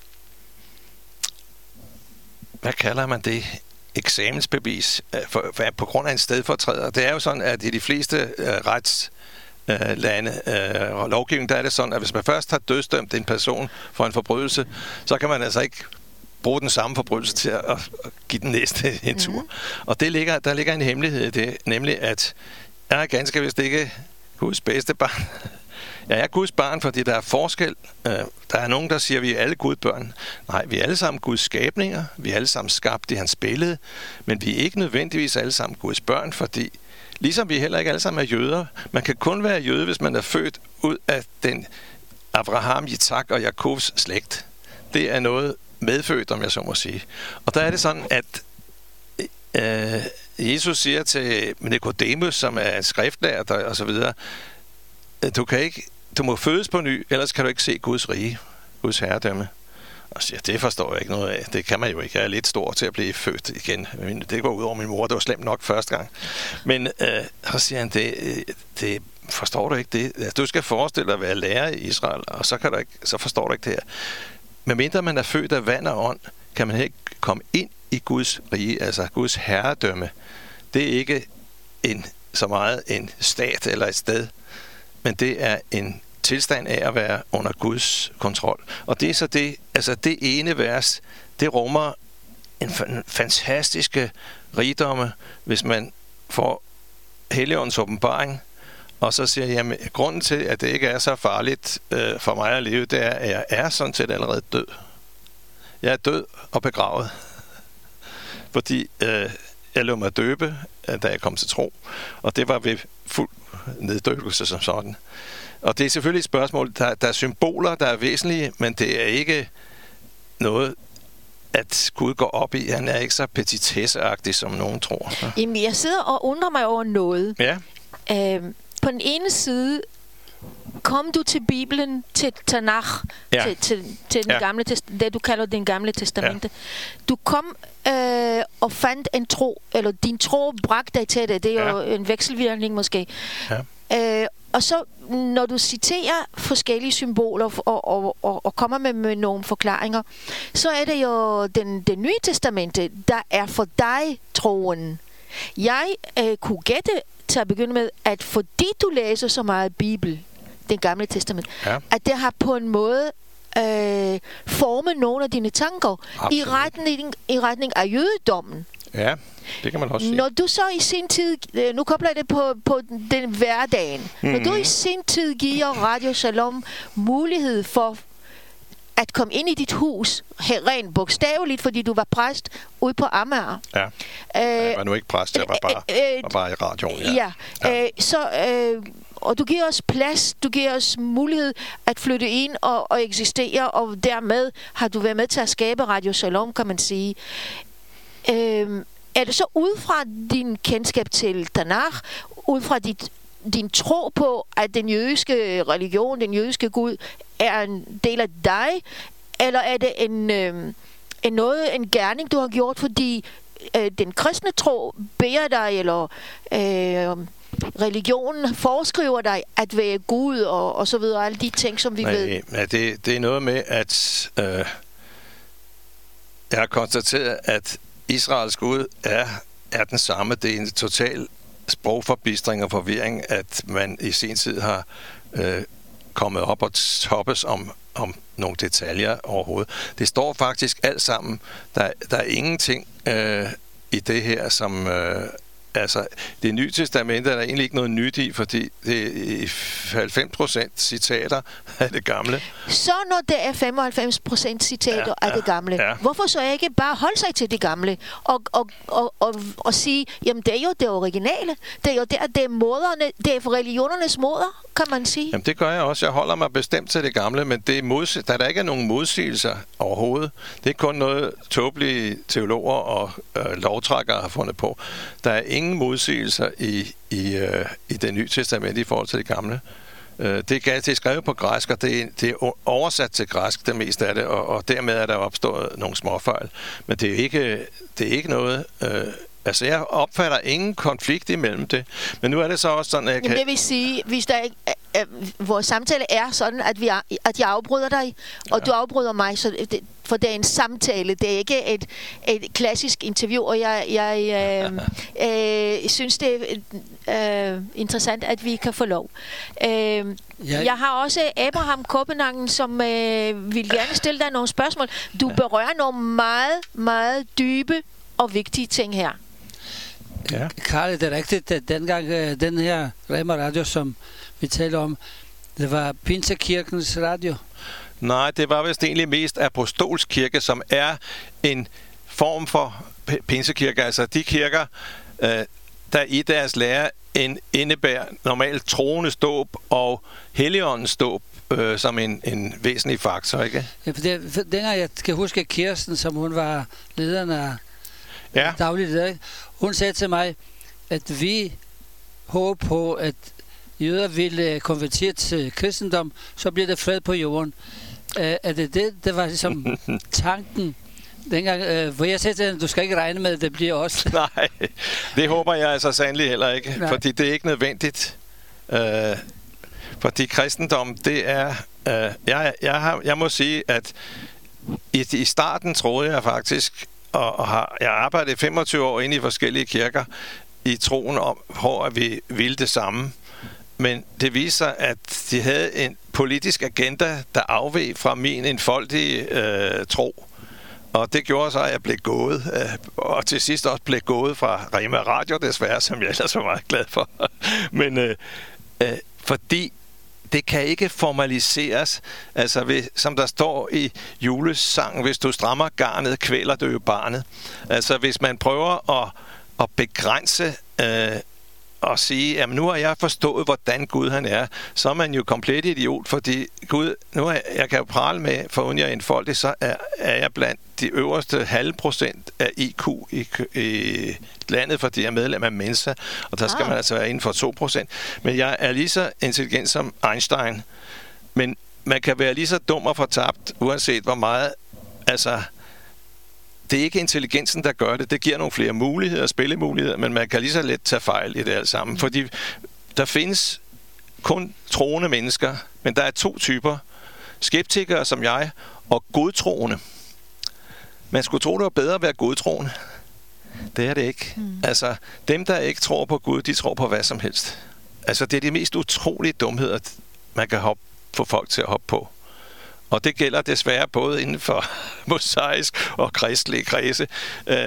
hvad kalder man det, eksamensbevis øh, for, for, på grund af en stedfortræder. Det er jo sådan, at i de fleste øh, rets Øh, lande øh, og lovgivning, der er det sådan, at hvis man først har dødsdømt en person for en forbrydelse, så kan man altså ikke bruge den samme forbrydelse til at, at give den næste en tur. Mm. Og det ligger, der ligger en hemmelighed i det, nemlig at jeg er ganske vist ikke Guds bedste barn. Jeg er Guds barn, fordi der er forskel. Øh, der er nogen, der siger, at vi er alle Guds børn. Nej, vi er alle sammen Guds skabninger. Vi er alle sammen skabt i hans billede. Men vi er ikke nødvendigvis alle sammen Guds børn, fordi ligesom vi heller ikke alle sammen er jøder. Man kan kun være jøde, hvis man er født ud af den Abraham, Yitzhak og Jakobs slægt. Det er noget medfødt, om jeg så må sige. Og der er det sådan, at øh, Jesus siger til Nikodemus, som er skriftlærer og så videre, du kan ikke, du må fødes på ny, ellers kan du ikke se Guds rige, Guds herredømme. Og siger, det forstår jeg ikke noget af. Det kan man jo ikke. Jeg er lidt stor til at blive født igen. Det går ud over min mor. Det var slemt nok første gang. Men øh, så siger han, det, det forstår du ikke det. Du skal forestille dig at være lærer i Israel, og så, kan du ikke, så forstår du ikke det her. Men mindre man er født af vand og ånd, kan man ikke komme ind i Guds rige, altså Guds herredømme. Det er ikke en, så meget en stat eller et sted, men det er en tilstand af at være under Guds kontrol. Og det er så det, altså det ene vers, det rummer en f- fantastiske rigdomme, hvis man får Helligåndens åbenbaring, og så siger jeg, jamen, grunden til, at det ikke er så farligt øh, for mig at leve, det er, at jeg er sådan set allerede død. Jeg er død og begravet. Fordi øh, jeg lod mig døbe, da jeg kom til tro, og det var ved fuld neddøbelse som sådan. Og det er selvfølgelig et spørgsmål, der, der er symboler, der er væsentlige, men det er ikke noget, at Gud går op i. Han er ikke så petitesseagtig, som nogen tror. Jamen, jeg sidder og undrer mig over noget. Ja. Øhm, på den ene side kom du til Bibelen, til Tanakh, ja. til, til, til den ja. gamle, det du kalder den gamle testamente. Ja. Du kom øh, og fandt en tro, eller din tro bragte dig til det. Det er ja. jo en vekselvirkning måske. Ja. Øh, og så, når du citerer forskellige symboler og, og, og, og kommer med, med nogle forklaringer, så er det jo den, den nye testamente, der er for dig troen. Jeg øh, kunne gætte til at begynde med, at fordi du læser så meget Bibel, den gamle testament, ja. at det har på en måde øh, formet nogle af dine tanker i retning, i retning af jødedommen. Ja, det kan man også sige. Når du så i sin tid, nu kobler jeg det på, på den hverdagen, mm-hmm. når du i sin tid giver Radio Shalom mulighed for at komme ind i dit hus, rent bogstaveligt, fordi du var præst ude på Amager. Ja, øh, jeg var nu ikke præst, jeg var bare, øh, var bare i radioen. Ja, ja, ja. Øh, så, øh, og du giver os plads, du giver os mulighed at flytte ind og, og eksistere, og dermed har du været med til at skabe Radio Shalom, kan man sige. Øh, er det så ud fra din kendskab til Tanakh, ud fra dit, din tro på, at den jødiske religion, den jødiske Gud, er en del af dig, eller er det en, øh, en noget, en gerning, du har gjort, fordi øh, den kristne tro beder dig, eller øh, religionen foreskriver dig at være Gud, og, og så videre, alle de ting, som vi Nej, ved? Ja, det, det er noget med, at øh, jeg har konstateret, at Israels Gud er, er den samme. Det er en total sprogforbistring og forvirring, at man i sin tid har øh, kommet op og toppes om, om nogle detaljer overhovedet. Det står faktisk alt sammen. Der, der er ingenting øh, i det her, som... Øh, altså, det nye testamente er der egentlig ikke noget nyt i, fordi det er halvfems procent citater af det gamle. Så når det er femoghalvfems procent citater ja, af det gamle, ja. hvorfor så ikke bare holde sig til det gamle og, og, og, og, og sige, jamen det er jo det originale, det er jo der, det er moderne, det er for religionernes moder, kan man sige? Jamen det gør jeg også. Jeg holder mig bestemt til det gamle, men det er mods- der er der ikke er nogen modsigelser overhovedet. Det er kun noget tåbelige teologer og øh, lovtrækkere har fundet på. Der er ingen modsigelser i, i, øh, i det nye testamente i forhold til det gamle. Øh, det, er, det er skrevet på græsk, og det er, det er oversat til græsk, det meste af det, og, og dermed er der opstået nogle småfejl. Men det er ikke, det er ikke noget... Øh, altså, jeg opfatter ingen konflikt imellem det. Men nu er det så også sådan, at jeg kan... Jamen, det vil sige, hvis der ikke... Øh, vores samtale er sådan, at, vi er, at jeg afbryder dig, og ja. du afbryder mig, så det, for det er en samtale. Det er ikke et, et klassisk interview, og jeg, jeg øh, øh, synes, det er øh, interessant, at vi kan få lov. Øh, jeg... jeg har også Abraham Kopenhagen, som øh, vil gerne stille dig nogle spørgsmål. Du berører nogle meget, meget dybe og vigtige ting her. Ja. Karl, det er rigtigt, at dengang den her Rema Radio, som vi taler om, det var Pinsekirkens radio. Nej, det var vist egentlig mest Apostolsk Kirke, som er en form for pinsekirke. Altså de kirker, øh, der i deres lære en indebærer normalt troendes dåb og Helligåndens dåb øh, som en, en væsentlig faktor, ikke? Ja, for det, for dengang jeg kan huske Kirsten, som hun var lederen af ja. dagligt leder, hun sagde til mig, at vi håber på, at jøder ville konvertere til kristendom, så bliver der fred på jorden. Uh, er det det, der var ligesom tanken dengang? Uh, hvor jeg sagde til hende, du skal ikke regne med, at det bliver også. Nej, det håber jeg altså sandelig heller ikke, Nej. fordi det er ikke nødvendigt. Uh, fordi kristendom, det er... Uh, jeg, jeg, har, jeg må sige, at i, i starten troede jeg faktisk, og, og har jeg arbejdet femogtyve år inde i forskellige kirker, i troen om, hvor vi ville det samme. Men det viser, at de havde en politisk agenda, der afveg fra min enfoldige øh, tro. Og det gjorde så, at jeg blev gået, øh, og til sidst også blev gået fra Rema Radio, desværre, som jeg ellers var meget glad for. Men øh, øh, fordi det kan ikke formaliseres. Altså, ved, som der står i julesangen, hvis du strammer garnet, kvæler du jo barnet. Altså, hvis man prøver at, at begrænse... Øh, at sige, at nu har jeg forstået, hvordan Gud han er, så er man jo komplet idiot, fordi Gud, nu er, jeg kan jo prale med, for uden jeg er enfoldig, så er, er jeg blandt de øverste halv procent af I Q i, i landet, fordi jeg er medlem af Mensa, og der skal ah. man altså være inden for to procent. Men jeg er lige så intelligent som Einstein, men man kan være lige så dum og fortabt, uanset hvor meget, altså, det er ikke intelligensen, der gør det. Det giver nogle flere muligheder, spillemuligheder, men man kan lige så let tage fejl i det alt sammen. Fordi der findes kun troende mennesker, men der er to typer. Skeptikere som jeg, og godtroende. Man skulle tro, det var bedre at være godtroende. Det er det ikke. Mm. Altså, dem, der ikke tror på Gud, de tror på hvad som helst. Altså, det er de mest utrolige dumheder, man kan hoppe, få folk til at hoppe på. Og det gælder desværre både inden for mosaisk og kristelige kredse. Øh,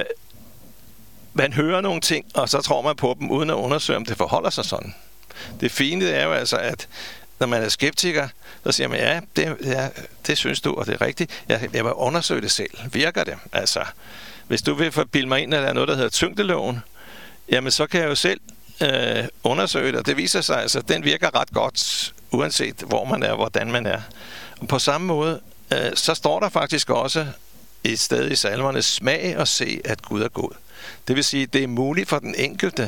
man hører nogle ting, og så tror man på dem, uden at undersøge, om det forholder sig sådan. Det fine er jo altså, at når man er skeptiker, så siger man, ja, det, ja, det synes du, og det er rigtigt. Jeg, jeg vil undersøge det selv. Virker det? Altså, hvis du vil forbilde mig ind, at der er noget, der hedder tyngdeloven, jamen så kan jeg jo selv øh, undersøge det, og det viser sig, altså, at den virker ret godt, uanset hvor man er og hvordan man er. Og på samme måde, øh, så står der faktisk også et sted i salmerne, smag og se, at Gud er god. Det vil sige, det er muligt for den enkelte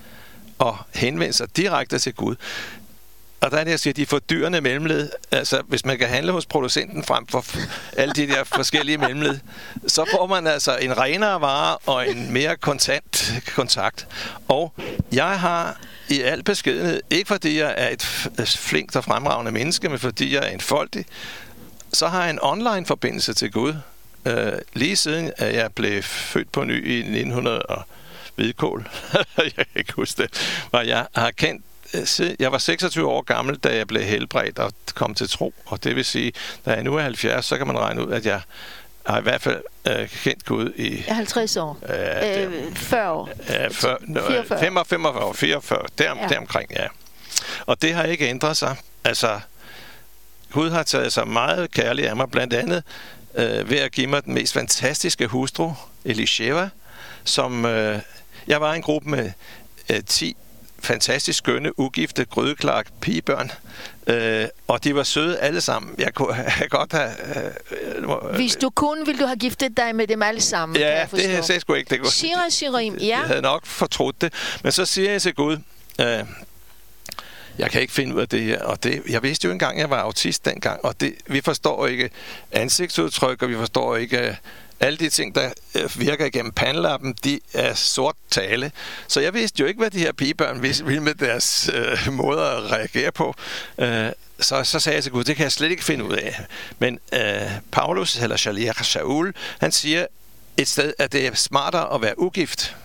at henvende sig direkte til Gud. Og der er det, jeg siger, de fordyrende mellemled, altså hvis man kan handle hos producenten frem for alle de der forskellige mellemled, så får man altså en renere vare og en mere kontant kontakt. Og jeg har i al beskedenhed, ikke fordi jeg er et flinkt og fremragende menneske, men fordi jeg er enfoldig, så har jeg en online forbindelse til Gud. Øh, lige siden at jeg blev født på ny i nitten hundrede og hvidkål, jeg kan ikke huske det, hvor jeg har kendt. Jeg var seksogtyve år gammel, da jeg blev helbredt og kom til tro. Og det vil sige, da jeg nu er halvfjerds, så kan man regne ud, at jeg har i hvert fald øh, kendt Gud i... halvtreds år. Øh, øh, fyrre år. Øh, fyrre, fireogfyrre. femogfyrre år, fireogfyrre, der, ja. Deromkring, ja. Og det har ikke ændret sig. Altså, Gud har taget sig meget kærlig af mig, blandt andet øh, ved at give mig den mest fantastiske hustru, Elisheva, som... Øh, jeg var i en gruppe med øh, ti fantastisk skønne, ugifte, grødeklare pigebørn. Øh, og de var søde alle sammen. Jeg kunne have godt have... Øh, Hvis du kunne, ville du have giftet dig med dem alle sammen, ja, kan jeg forstå. det sagde jeg sgu ikke. Det kunne, Shira Shirim, ja. Jeg havde nok fortrudt det. Men så siger jeg til Gud, øh, jeg kan ikke finde ud af det her. Og det, jeg vidste jo engang, at jeg var autist dengang. Og det, vi forstår ikke ansigtsudtryk, og vi forstår ikke... Alle de ting, der virker igennem pandelappen, de er sort tale. Så jeg vidste jo ikke, hvad de her pigebørn ville med deres øh, måde at reagere på. Øh, så, så sagde jeg til Gud, det kan jeg slet ikke finde ud af. Men øh, Paulus, eller Shaliach Shaul, han siger et sted, at det er smartere at være ugift.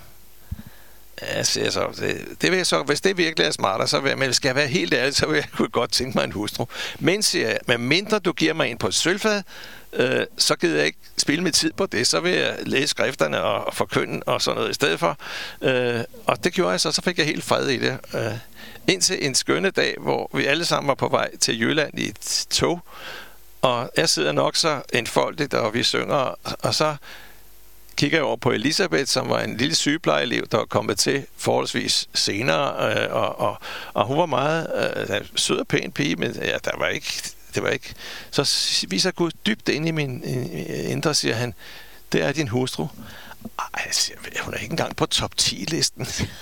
Jeg siger så, det, det vil jeg så, hvis det virkelig er smartere, så vil jeg, men skal jeg være helt ærlig, så vil jeg kunne godt tænke mig en hustru. Men siger jeg, med mindre du giver mig en på et sølvfad, øh, så gider jeg ikke spille min tid på det, så vil jeg læse skrifterne og, og forkynde og sådan noget i stedet for. Øh, og det gjorde jeg så, så fik jeg helt fred i det. Øh, indtil en skønne dag, hvor vi alle sammen var på vej til Jylland i et tog, og jeg sidder nok så enfoldigt, og vi synger, og så kigger jeg over på Elisabeth, som var en lille sygeplejeelev, der var kommet til forholdsvis senere, øh, og, og, og hun var meget øh, sød og pæn pige, men ja, der var ikke, det var ikke. Så viser Gud dybt ind i min indre, siger han, det er din hustru. Ej, jeg siger, hun er ikke engang på top ti-listen.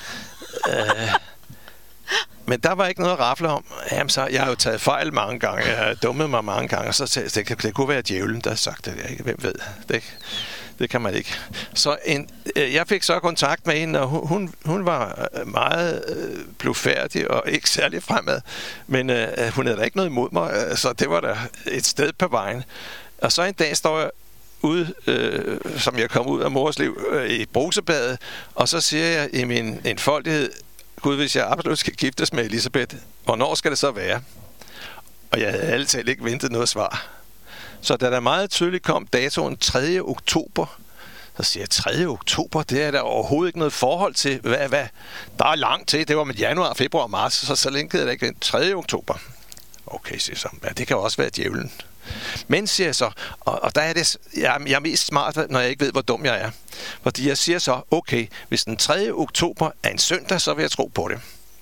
øh, Men der var ikke noget at rafle om. Jamen, så, jeg har jo taget fejl mange gange, jeg har dummet mig mange gange, og så det, det, det kunne være djævlen, der har sagt det. Jeg, hvem ved det? Det kan man ikke. Så en, øh, jeg fik så kontakt med hende, og hun, hun, hun var meget øh, blufærdig og ikke særlig fremad. Men øh, hun havde da ikke noget imod mig, øh, så det var da et sted på vejen. Og så en dag står jeg ude, øh, som jeg kom ud af mors liv, øh, i brusebadet, og så siger jeg i min enfoldighed, Gud, hvis jeg absolut skal giftes med Elisabeth, hvornår skal det så være? Og jeg havde altid ikke ventet noget svar. Så da der meget tydeligt kom datoen tredje oktober, så siger jeg, tredje oktober, det er der overhovedet ikke noget forhold til. Hvad, hvad? Der er langt til, det var med januar, februar, marts, så så længe det ikke tredje oktober. Okay, siger jeg så. Ja, det kan også være djævlen. Men siger jeg så, og, og der er det, jeg, jeg er mest smart, når jeg ikke ved, hvor dum jeg er. Fordi jeg siger så, okay, hvis den tredje oktober er en søndag, så vil jeg tro på det.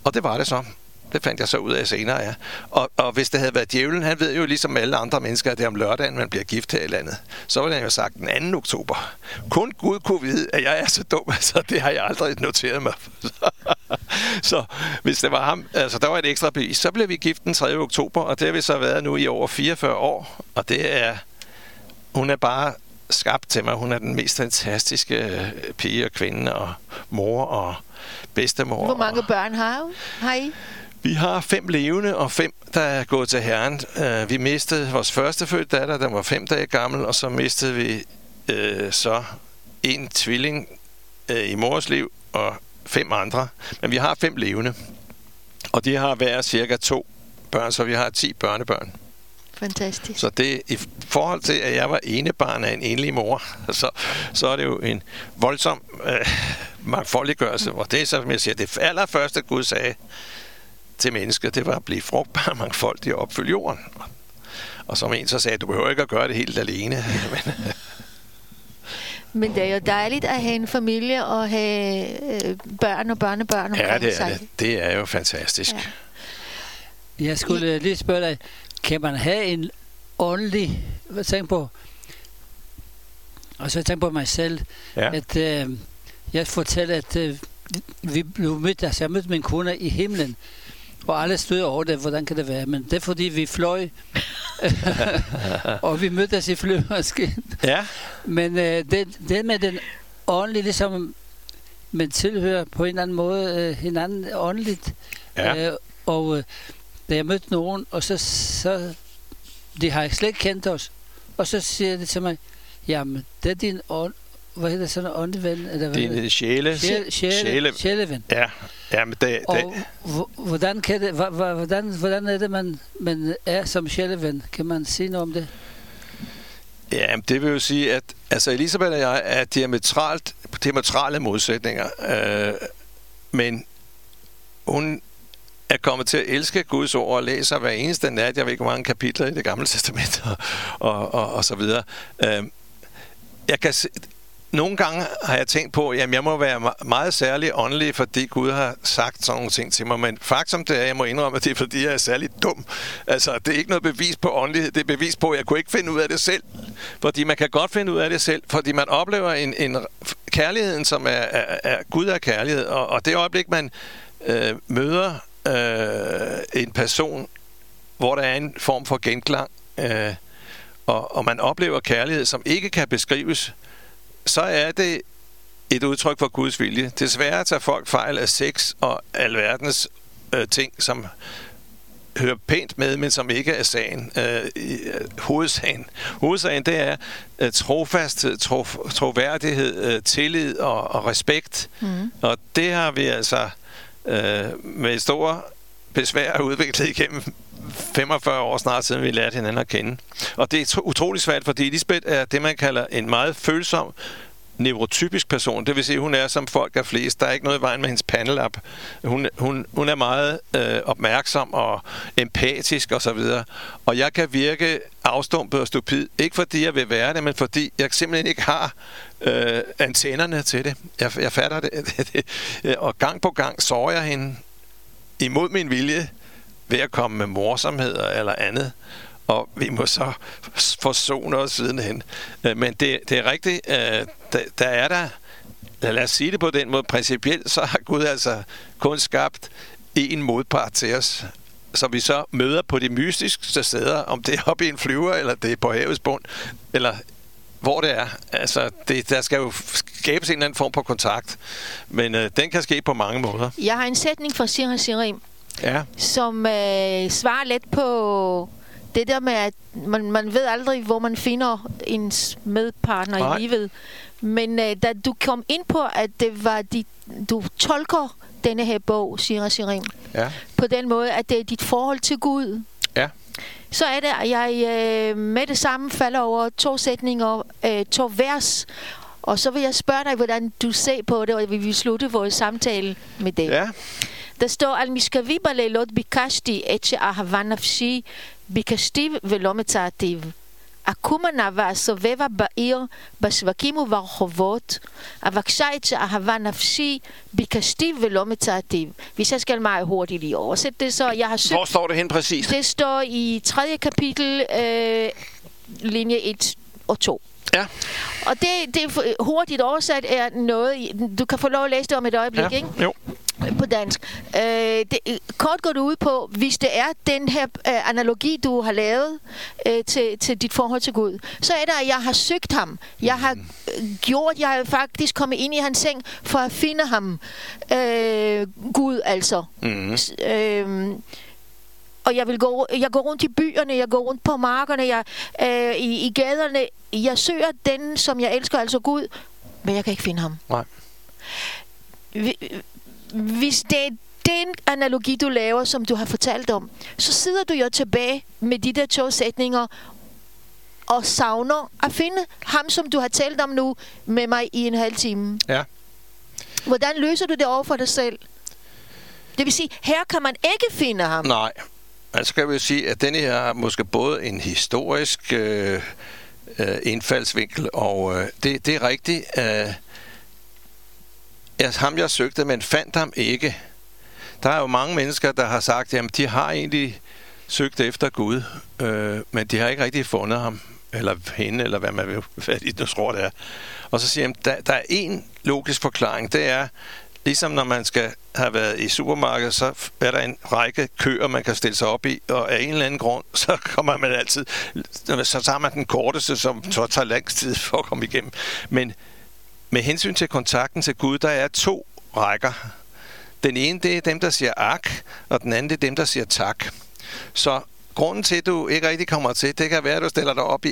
Og det var det så. Det fandt jeg så ud af senere, ja. Og, og hvis det havde været djævlen, han ved jo ligesom alle andre mennesker, at det er om lørdagen, man bliver gift her i landet. Så ville han jo sagt den anden oktober. Kun Gud kunne vide, at jeg er så dum, så det har jeg aldrig noteret mig. Så hvis det var ham, altså der var et ekstra bevis, så blev vi gift den tredje oktober, og det har vi så været nu i over fireogfyrre år. Og det er, hun er bare skabt til mig. Hun er den mest fantastiske pige og kvinde og mor og bedstemor. Hvor mange børn har I? Har I? Vi har fem levende og fem, der er gået til Herren. Uh, vi mistede vores første fødte datter, der var fem dage gammel, og så mistede vi uh, så en tvilling uh, i mors liv og fem andre. Men vi har fem levende, og de har hver cirka to børn, så vi har ti børnebørn. Fantastisk. Så det i forhold til, at jeg var enebarn af en enlig mor, så, så er det jo en voldsom uh, mangfoldiggørelse. Og det er så, som jeg siger, det allerførste Gud sagde til mennesket, det var at blive frugtbar mangfoldig og opfylde jorden. Og som en så sagde, du behøver ikke at gøre det helt alene. Men det er jo dejligt at have en familie og have øh, børn og børnebørn omkring ja, det er sig. det. Det er jo fantastisk. Ja. Jeg skulle I... lige spørge dig, kan man have en åndelig, hvad tænker på, og så tænker på mig selv, ja. at øh, jeg fortæller, at øh, vi blev mødt, altså jeg mødte min kone i himlen, og alle stod over det, hvordan kan det være? Men det er fordi, vi fløj, og vi mødtes i flyvemaskinen. Ja. Men øh, det, det med den åndelige, ligesom man tilhører på en eller anden måde øh, hinanden åndeligt. Ja. Øh, og øh, da jeg mødte nogen, og så, så de har slet ikke kendt os, og så siger de til mig, jamen, det er din ånd, hvad hedder sådan en åndelig ven? Eller din hvad sjæle. Sjæle, sjæle, sjæleven. Ja, ja, men det... Og det. Hvordan, kan det, hvordan, hvordan er det, man, man er som sjæleven? Kan man sige noget om det? Ja, det vil jo sige, at altså Elisabeth og jeg er diametralt, diametrale modsætninger, øh, men hun er kommet til at elske Guds ord og læser hver eneste nat. Jeg ved ikke, hvor mange kapitler i Det Gamle Testament og, og, og, og så videre. Øh, jeg kan se, nogle gange har jeg tænkt på, at jeg må være meget særlig åndelig, fordi Gud har sagt sådan nogle ting til mig. Men faktum det er, jeg må indrømme, at det er, fordi jeg er særlig dum. Altså, det er ikke noget bevis på åndelighed. Det er bevis på, at jeg kunne ikke finde ud af det selv. Fordi man kan godt finde ud af det selv, fordi man oplever en, en kærligheden, som er, er, er Gud er kærlighed. Og, og det øjeblik, man øh, møder øh, en person, hvor der er en form for genklang, øh, og, og man oplever kærlighed, som ikke kan beskrives, så er det et udtryk for Guds vilje. Desværre tager folk fejl af sex og alverdens øh, ting, som hører pænt med, men som ikke er sagen. Øh, hovedsagen. Hovedsagen, det er øh, trofasthed, tro, troværdighed, øh, tillid og, og respekt. Mm. Og det har vi altså øh, med store besvær udviklet igennem femogfyrre år snart siden, vi lærte hinanden at kende. Og det er utrolig svært, fordi Elisabeth er det, man kalder en meget følsom, neurotypisk person. Det vil sige, hun er som folk er flest. Der er ikke noget i vejen med hendes pandelap. Hun, hun, hun er meget øh, opmærksom og empatisk og så videre. Og jeg kan virke afstumpet og stupid. Ikke fordi jeg vil være det, men fordi jeg simpelthen ikke har øh, antennerne til det. Jeg, jeg fatter det. Og gang på gang sårer jeg hende imod min vilje ved at komme med morsomheder eller andet. Og vi må så forsone os sidenhen. Men det, det er rigtigt, der, der er der, lad os sige det på den måde, principielt, så har Gud altså kun skabt en modpart til os, som vi så møder på de mystiske steder, om det er oppe i en flyver, eller det er på havets bund, eller hvor det er. Altså, det, der skal jo skabes en eller anden form for kontakt, men øh, den kan ske på mange måder. Jeg har en sætning fra Sira Sirim, ja. som øh, svarer lidt på det der med, at man, man ved aldrig, hvor man finder ens medpartner Nej. i livet. Men øh, da du kom ind på, at det var dit, du tolker denne her bog, Sira Sirim, ja. på den måde, at det er dit forhold til Gud. Ja. Så er det, at jeg øh, med det samme falder over to sætninger, øh, to vers. Og så vil jeg spørge dig, hvordan du ser på det, og vi vil slutte vores samtale med det. Ja. Der står, al-mishkavi balelot bikashti etche ahava nafshi bikashti velometativ. עקומנה ואסובבה בעיר, בשווקים וברחובות, אבקשה את שאהבה נפשי, ביקשתי ולא מצאתי. Hvis jeg skal meget hurtigt lige oversætte det, så jeg har søgt... Hvor står det hen præcis? Det står i tredje kapitel, øh, linje et og to. Ja. Og det, det hurtigt oversat er noget, du kan få lov at læse det om et øjeblik, Ja. ikke? Jo. På dansk. Øh, det, kort går det ud på, hvis det er den her øh, analogi, du har lavet øh, til, til dit forhold til Gud, så er det, at jeg har søgt ham. Jeg har øh, gjort, jeg har faktisk kommet ind i hans seng for at finde ham. Øh, Gud altså. Mm. Øh, og jeg vil gå, jeg går rundt i byerne, jeg går rundt på markerne, jeg, øh, i, i gaderne. Jeg søger den, som jeg elsker, altså Gud, men jeg kan ikke finde ham. Nej. Hvis det er den analogi, du laver, som du har fortalt om, så sidder du jo tilbage med de der to sætninger og savner at finde ham, som du har talt om nu med mig i en halv time. Ja. Hvordan løser du det over for dig selv? Det vil sige, her kan man ikke finde ham. Nej. Altså kan vi jo sige, at denne her har måske både en historisk øh, øh, indfaldsvinkel, og øh, det, det er rigtigt. Øh, ham jeg søgte, men fandt ham ikke. Der er jo mange mennesker, der har sagt, jamen de har egentlig søgt efter Gud, øh, men de har ikke rigtig fundet ham, eller hende, eller hvad man vil, hvad de nu tror det er. Og så siger jeg, der, der er en logisk forklaring, det er, ligesom når man skal have været i supermarkedet, så er der en række køer, man kan stille sig op i, og af en eller anden grund, så kommer man altid, så tager man den korteste, som så tager lang tid for at komme igennem. Men med hensyn til kontakten til Gud, der er to rækker. Den ene, det er dem, der siger ak, og den anden, det er dem, der siger tak. Så grunden til, at du ikke rigtig kommer til, det kan være, at du stiller dig op i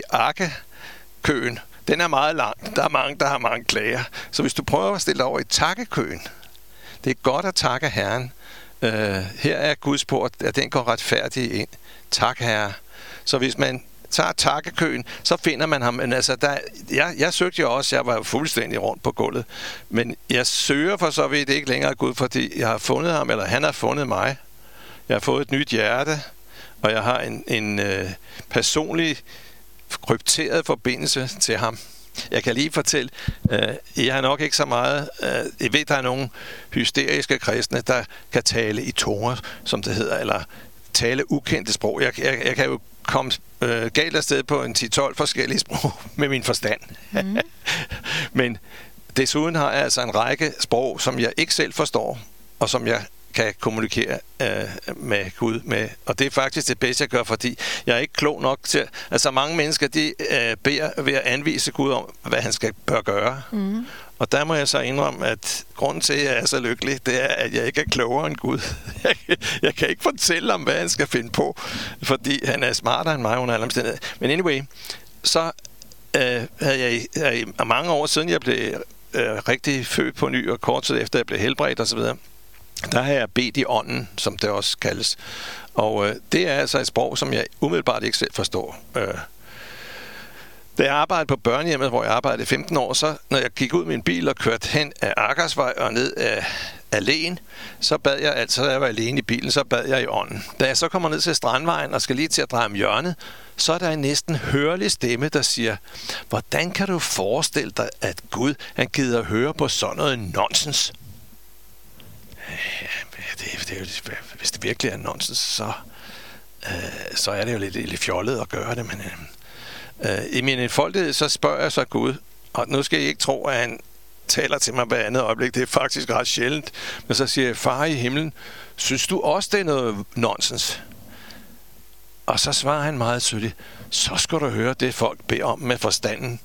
akkekøen. Den er meget lang. Der er mange, der har mange klager. Så hvis du prøver at stille dig over i takkekøen, det er godt at takke Herren. Uh, her er Guds port, at den går retfærdigt ind. Tak, Herre. Så hvis man tager takkekøen, så finder man ham. Men altså, der, jeg, jeg søgte jo også, jeg var fuldstændig rundt på gulvet. Men jeg søger for så vidt ikke længere Gud, fordi jeg har fundet ham, eller han har fundet mig. Jeg har fået et nyt hjerte, og jeg har en, en øh, personlig krypteret forbindelse til ham. Jeg kan lige fortælle, øh, jeg har nok ikke så meget, øh, jeg ved, der er nogle hysteriske kristne, der kan tale i tunger, som det hedder, eller tale ukendte sprog. Jeg, jeg, jeg kan jo komme øh, galt afsted på en ti til tolv forskellige sprog med min forstand. Mm. Men desuden har jeg altså en række sprog, som jeg ikke selv forstår, og som jeg kan kommunikere øh, med Gud med. Og det er faktisk det bedste, jeg gør, fordi jeg er ikke klog nok til... Altså mange mennesker, de øh, beder ved at anvise Gud om, hvad han skal bør gøre. Mm. Og der må jeg så indrømme, at grunden til, at jeg er så lykkelig, det er, at jeg ikke er klogere end Gud. Jeg, jeg kan ikke fortælle ham, hvad han skal finde på, fordi han er smartere end mig under alle omstændigheder. Men anyway, så øh, havde jeg i, i mange år siden, jeg blev øh, rigtig født på ny, og kort tid efter, jeg blev helbredt osv., der har jeg bedt i ånden, som det også kaldes. Og øh, det er altså et sprog, som jeg umiddelbart ikke selv forstår. Øh. Da jeg arbejdede på børnehjemmet, hvor jeg arbejdede i femten år, så når jeg gik ud med min bil og kørte hen af Akersvej og ned af alene, så bad jeg, altså da jeg var alene i bilen, så bad jeg i ånden. Da jeg så kommer ned til Strandvejen og skal lige til at dreje om hjørnet, så er der en næsten hørlig stemme, der siger, hvordan kan du forestille dig, at Gud han gider at høre på sådan noget nonsens? Ja, det, det er jo, hvis det virkelig er nonsens, så, øh, så er det jo lidt, lidt fjollet at gøre det. Men øh, i min enfoldighed, så spørger jeg så Gud, og nu skal I ikke tro, at han taler til mig hver andet øjeblik. Det er faktisk ret sjældent. Men så siger jeg, far i himlen, synes du også, det er noget nonsens? Og så svarer han meget tydeligt, så skal du høre det, folk beder om med forstanden.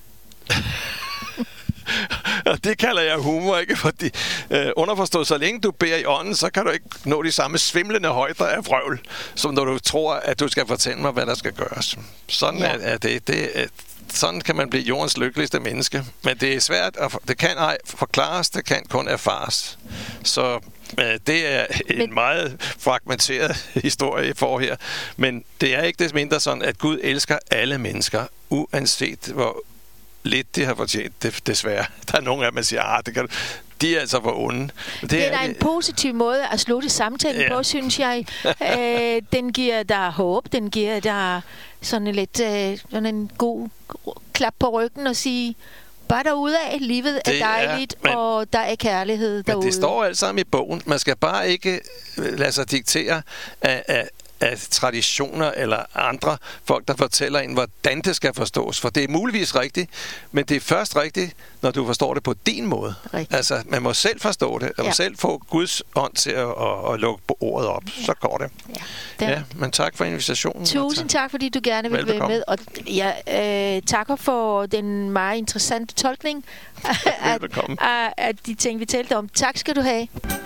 Og det kalder jeg humor, ikke? Fordi øh, underforstået, så længe du beder i ånden, så kan du ikke nå de samme svimlende højder af vrøvl, som når du tror, at du skal fortælle mig, hvad der skal gøres. Sådan ja. er, er det. det er, sådan kan man blive jordens lykkeligste menneske. Men det er svært, at det kan ej forklares, det kan kun erfares. Så øh, det er en Men... meget fragmenteret historie, I får her. Men det er ikke det mindre sådan, at Gud elsker alle mennesker, uanset hvor lidt de har fortjent, det, desværre. Der er nogle af dem, der siger, ah, det kan, de er altså for onde. Det, det er da en positiv måde at slutte samtalen ja. på, synes jeg. øh, den giver dig håb, den giver dig sådan lidt øh, sådan en god klap på ryggen og sige, bare derudad, livet det er dejligt, er, men, og der er kærlighed derude. Men det står alt sammen i bogen. Man skal bare ikke lade sig diktere af, af, af traditioner eller andre folk, der fortæller en, hvordan det skal forstås. For det er muligvis rigtigt, men det er først rigtigt, når du forstår det på din måde. Rigtigt. Altså, man må selv forstå det. Man må ja. selv få Guds ånd til at, at, at lukke ordet op. Ja. Så går det. Ja. Ja, men tak for invitationen. Tusind tak, fordi du gerne vil være med. Og jeg øh, takker for den meget interessante tolkning af, af, af de ting, vi talte om. Tak skal du have.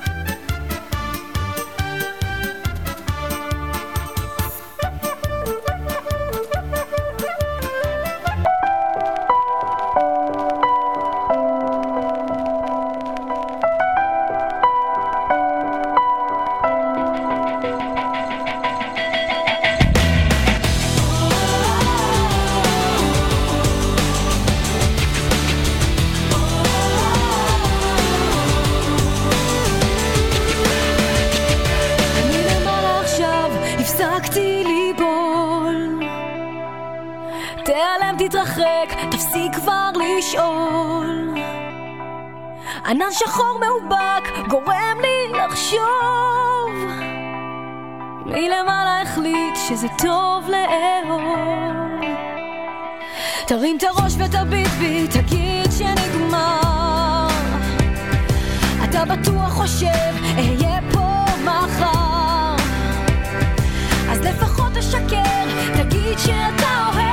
תתרחק, תפסיק כבר לשאול. ענן שחור מאובק גורם לי לחשוב, מלמעלה החליט שזה טוב לאהוב. תרים את הראש ותביט בי, תגיד שנגמר. אתה בטוח חושב אהיה פה מחר, אז לפחות תשקר, תגיד שאתה אוהב.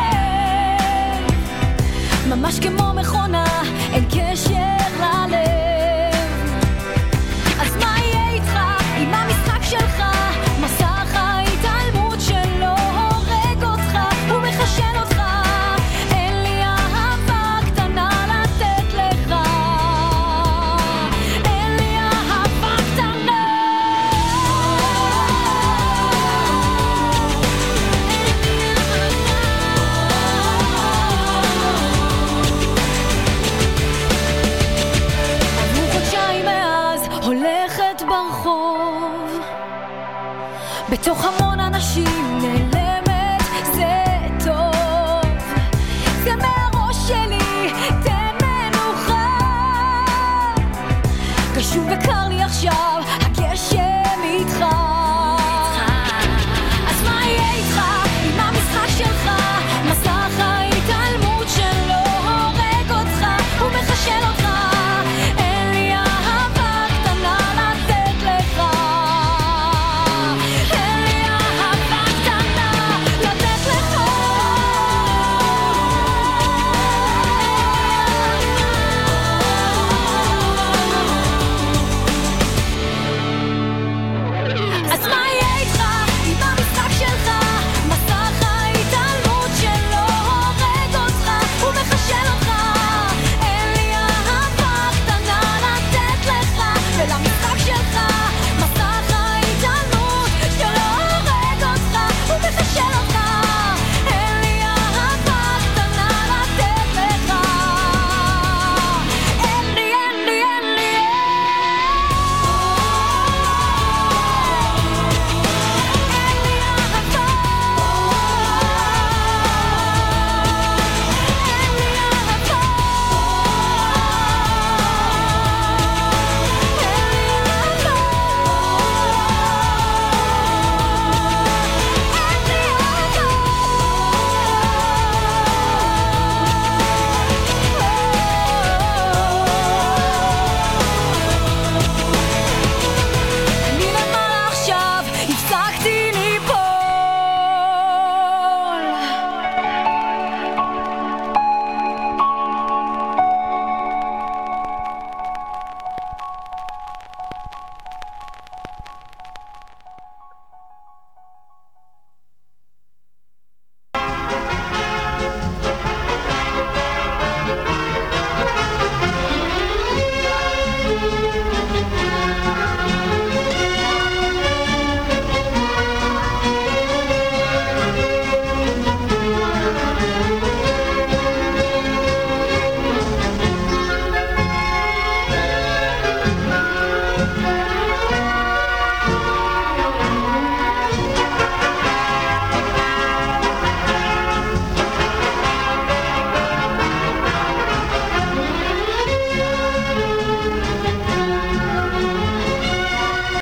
ממש כמו מכונה, אין קשר ללב. אז מה יהיה איתך, עם המשחק שלך? מסך ההתעלמות שלו הורג אותך, הוא מחשן אותך. אין לי אהבה קטנה לתת לך, אין לי אהבה קטנה. ברחוב בתוך המון אנשים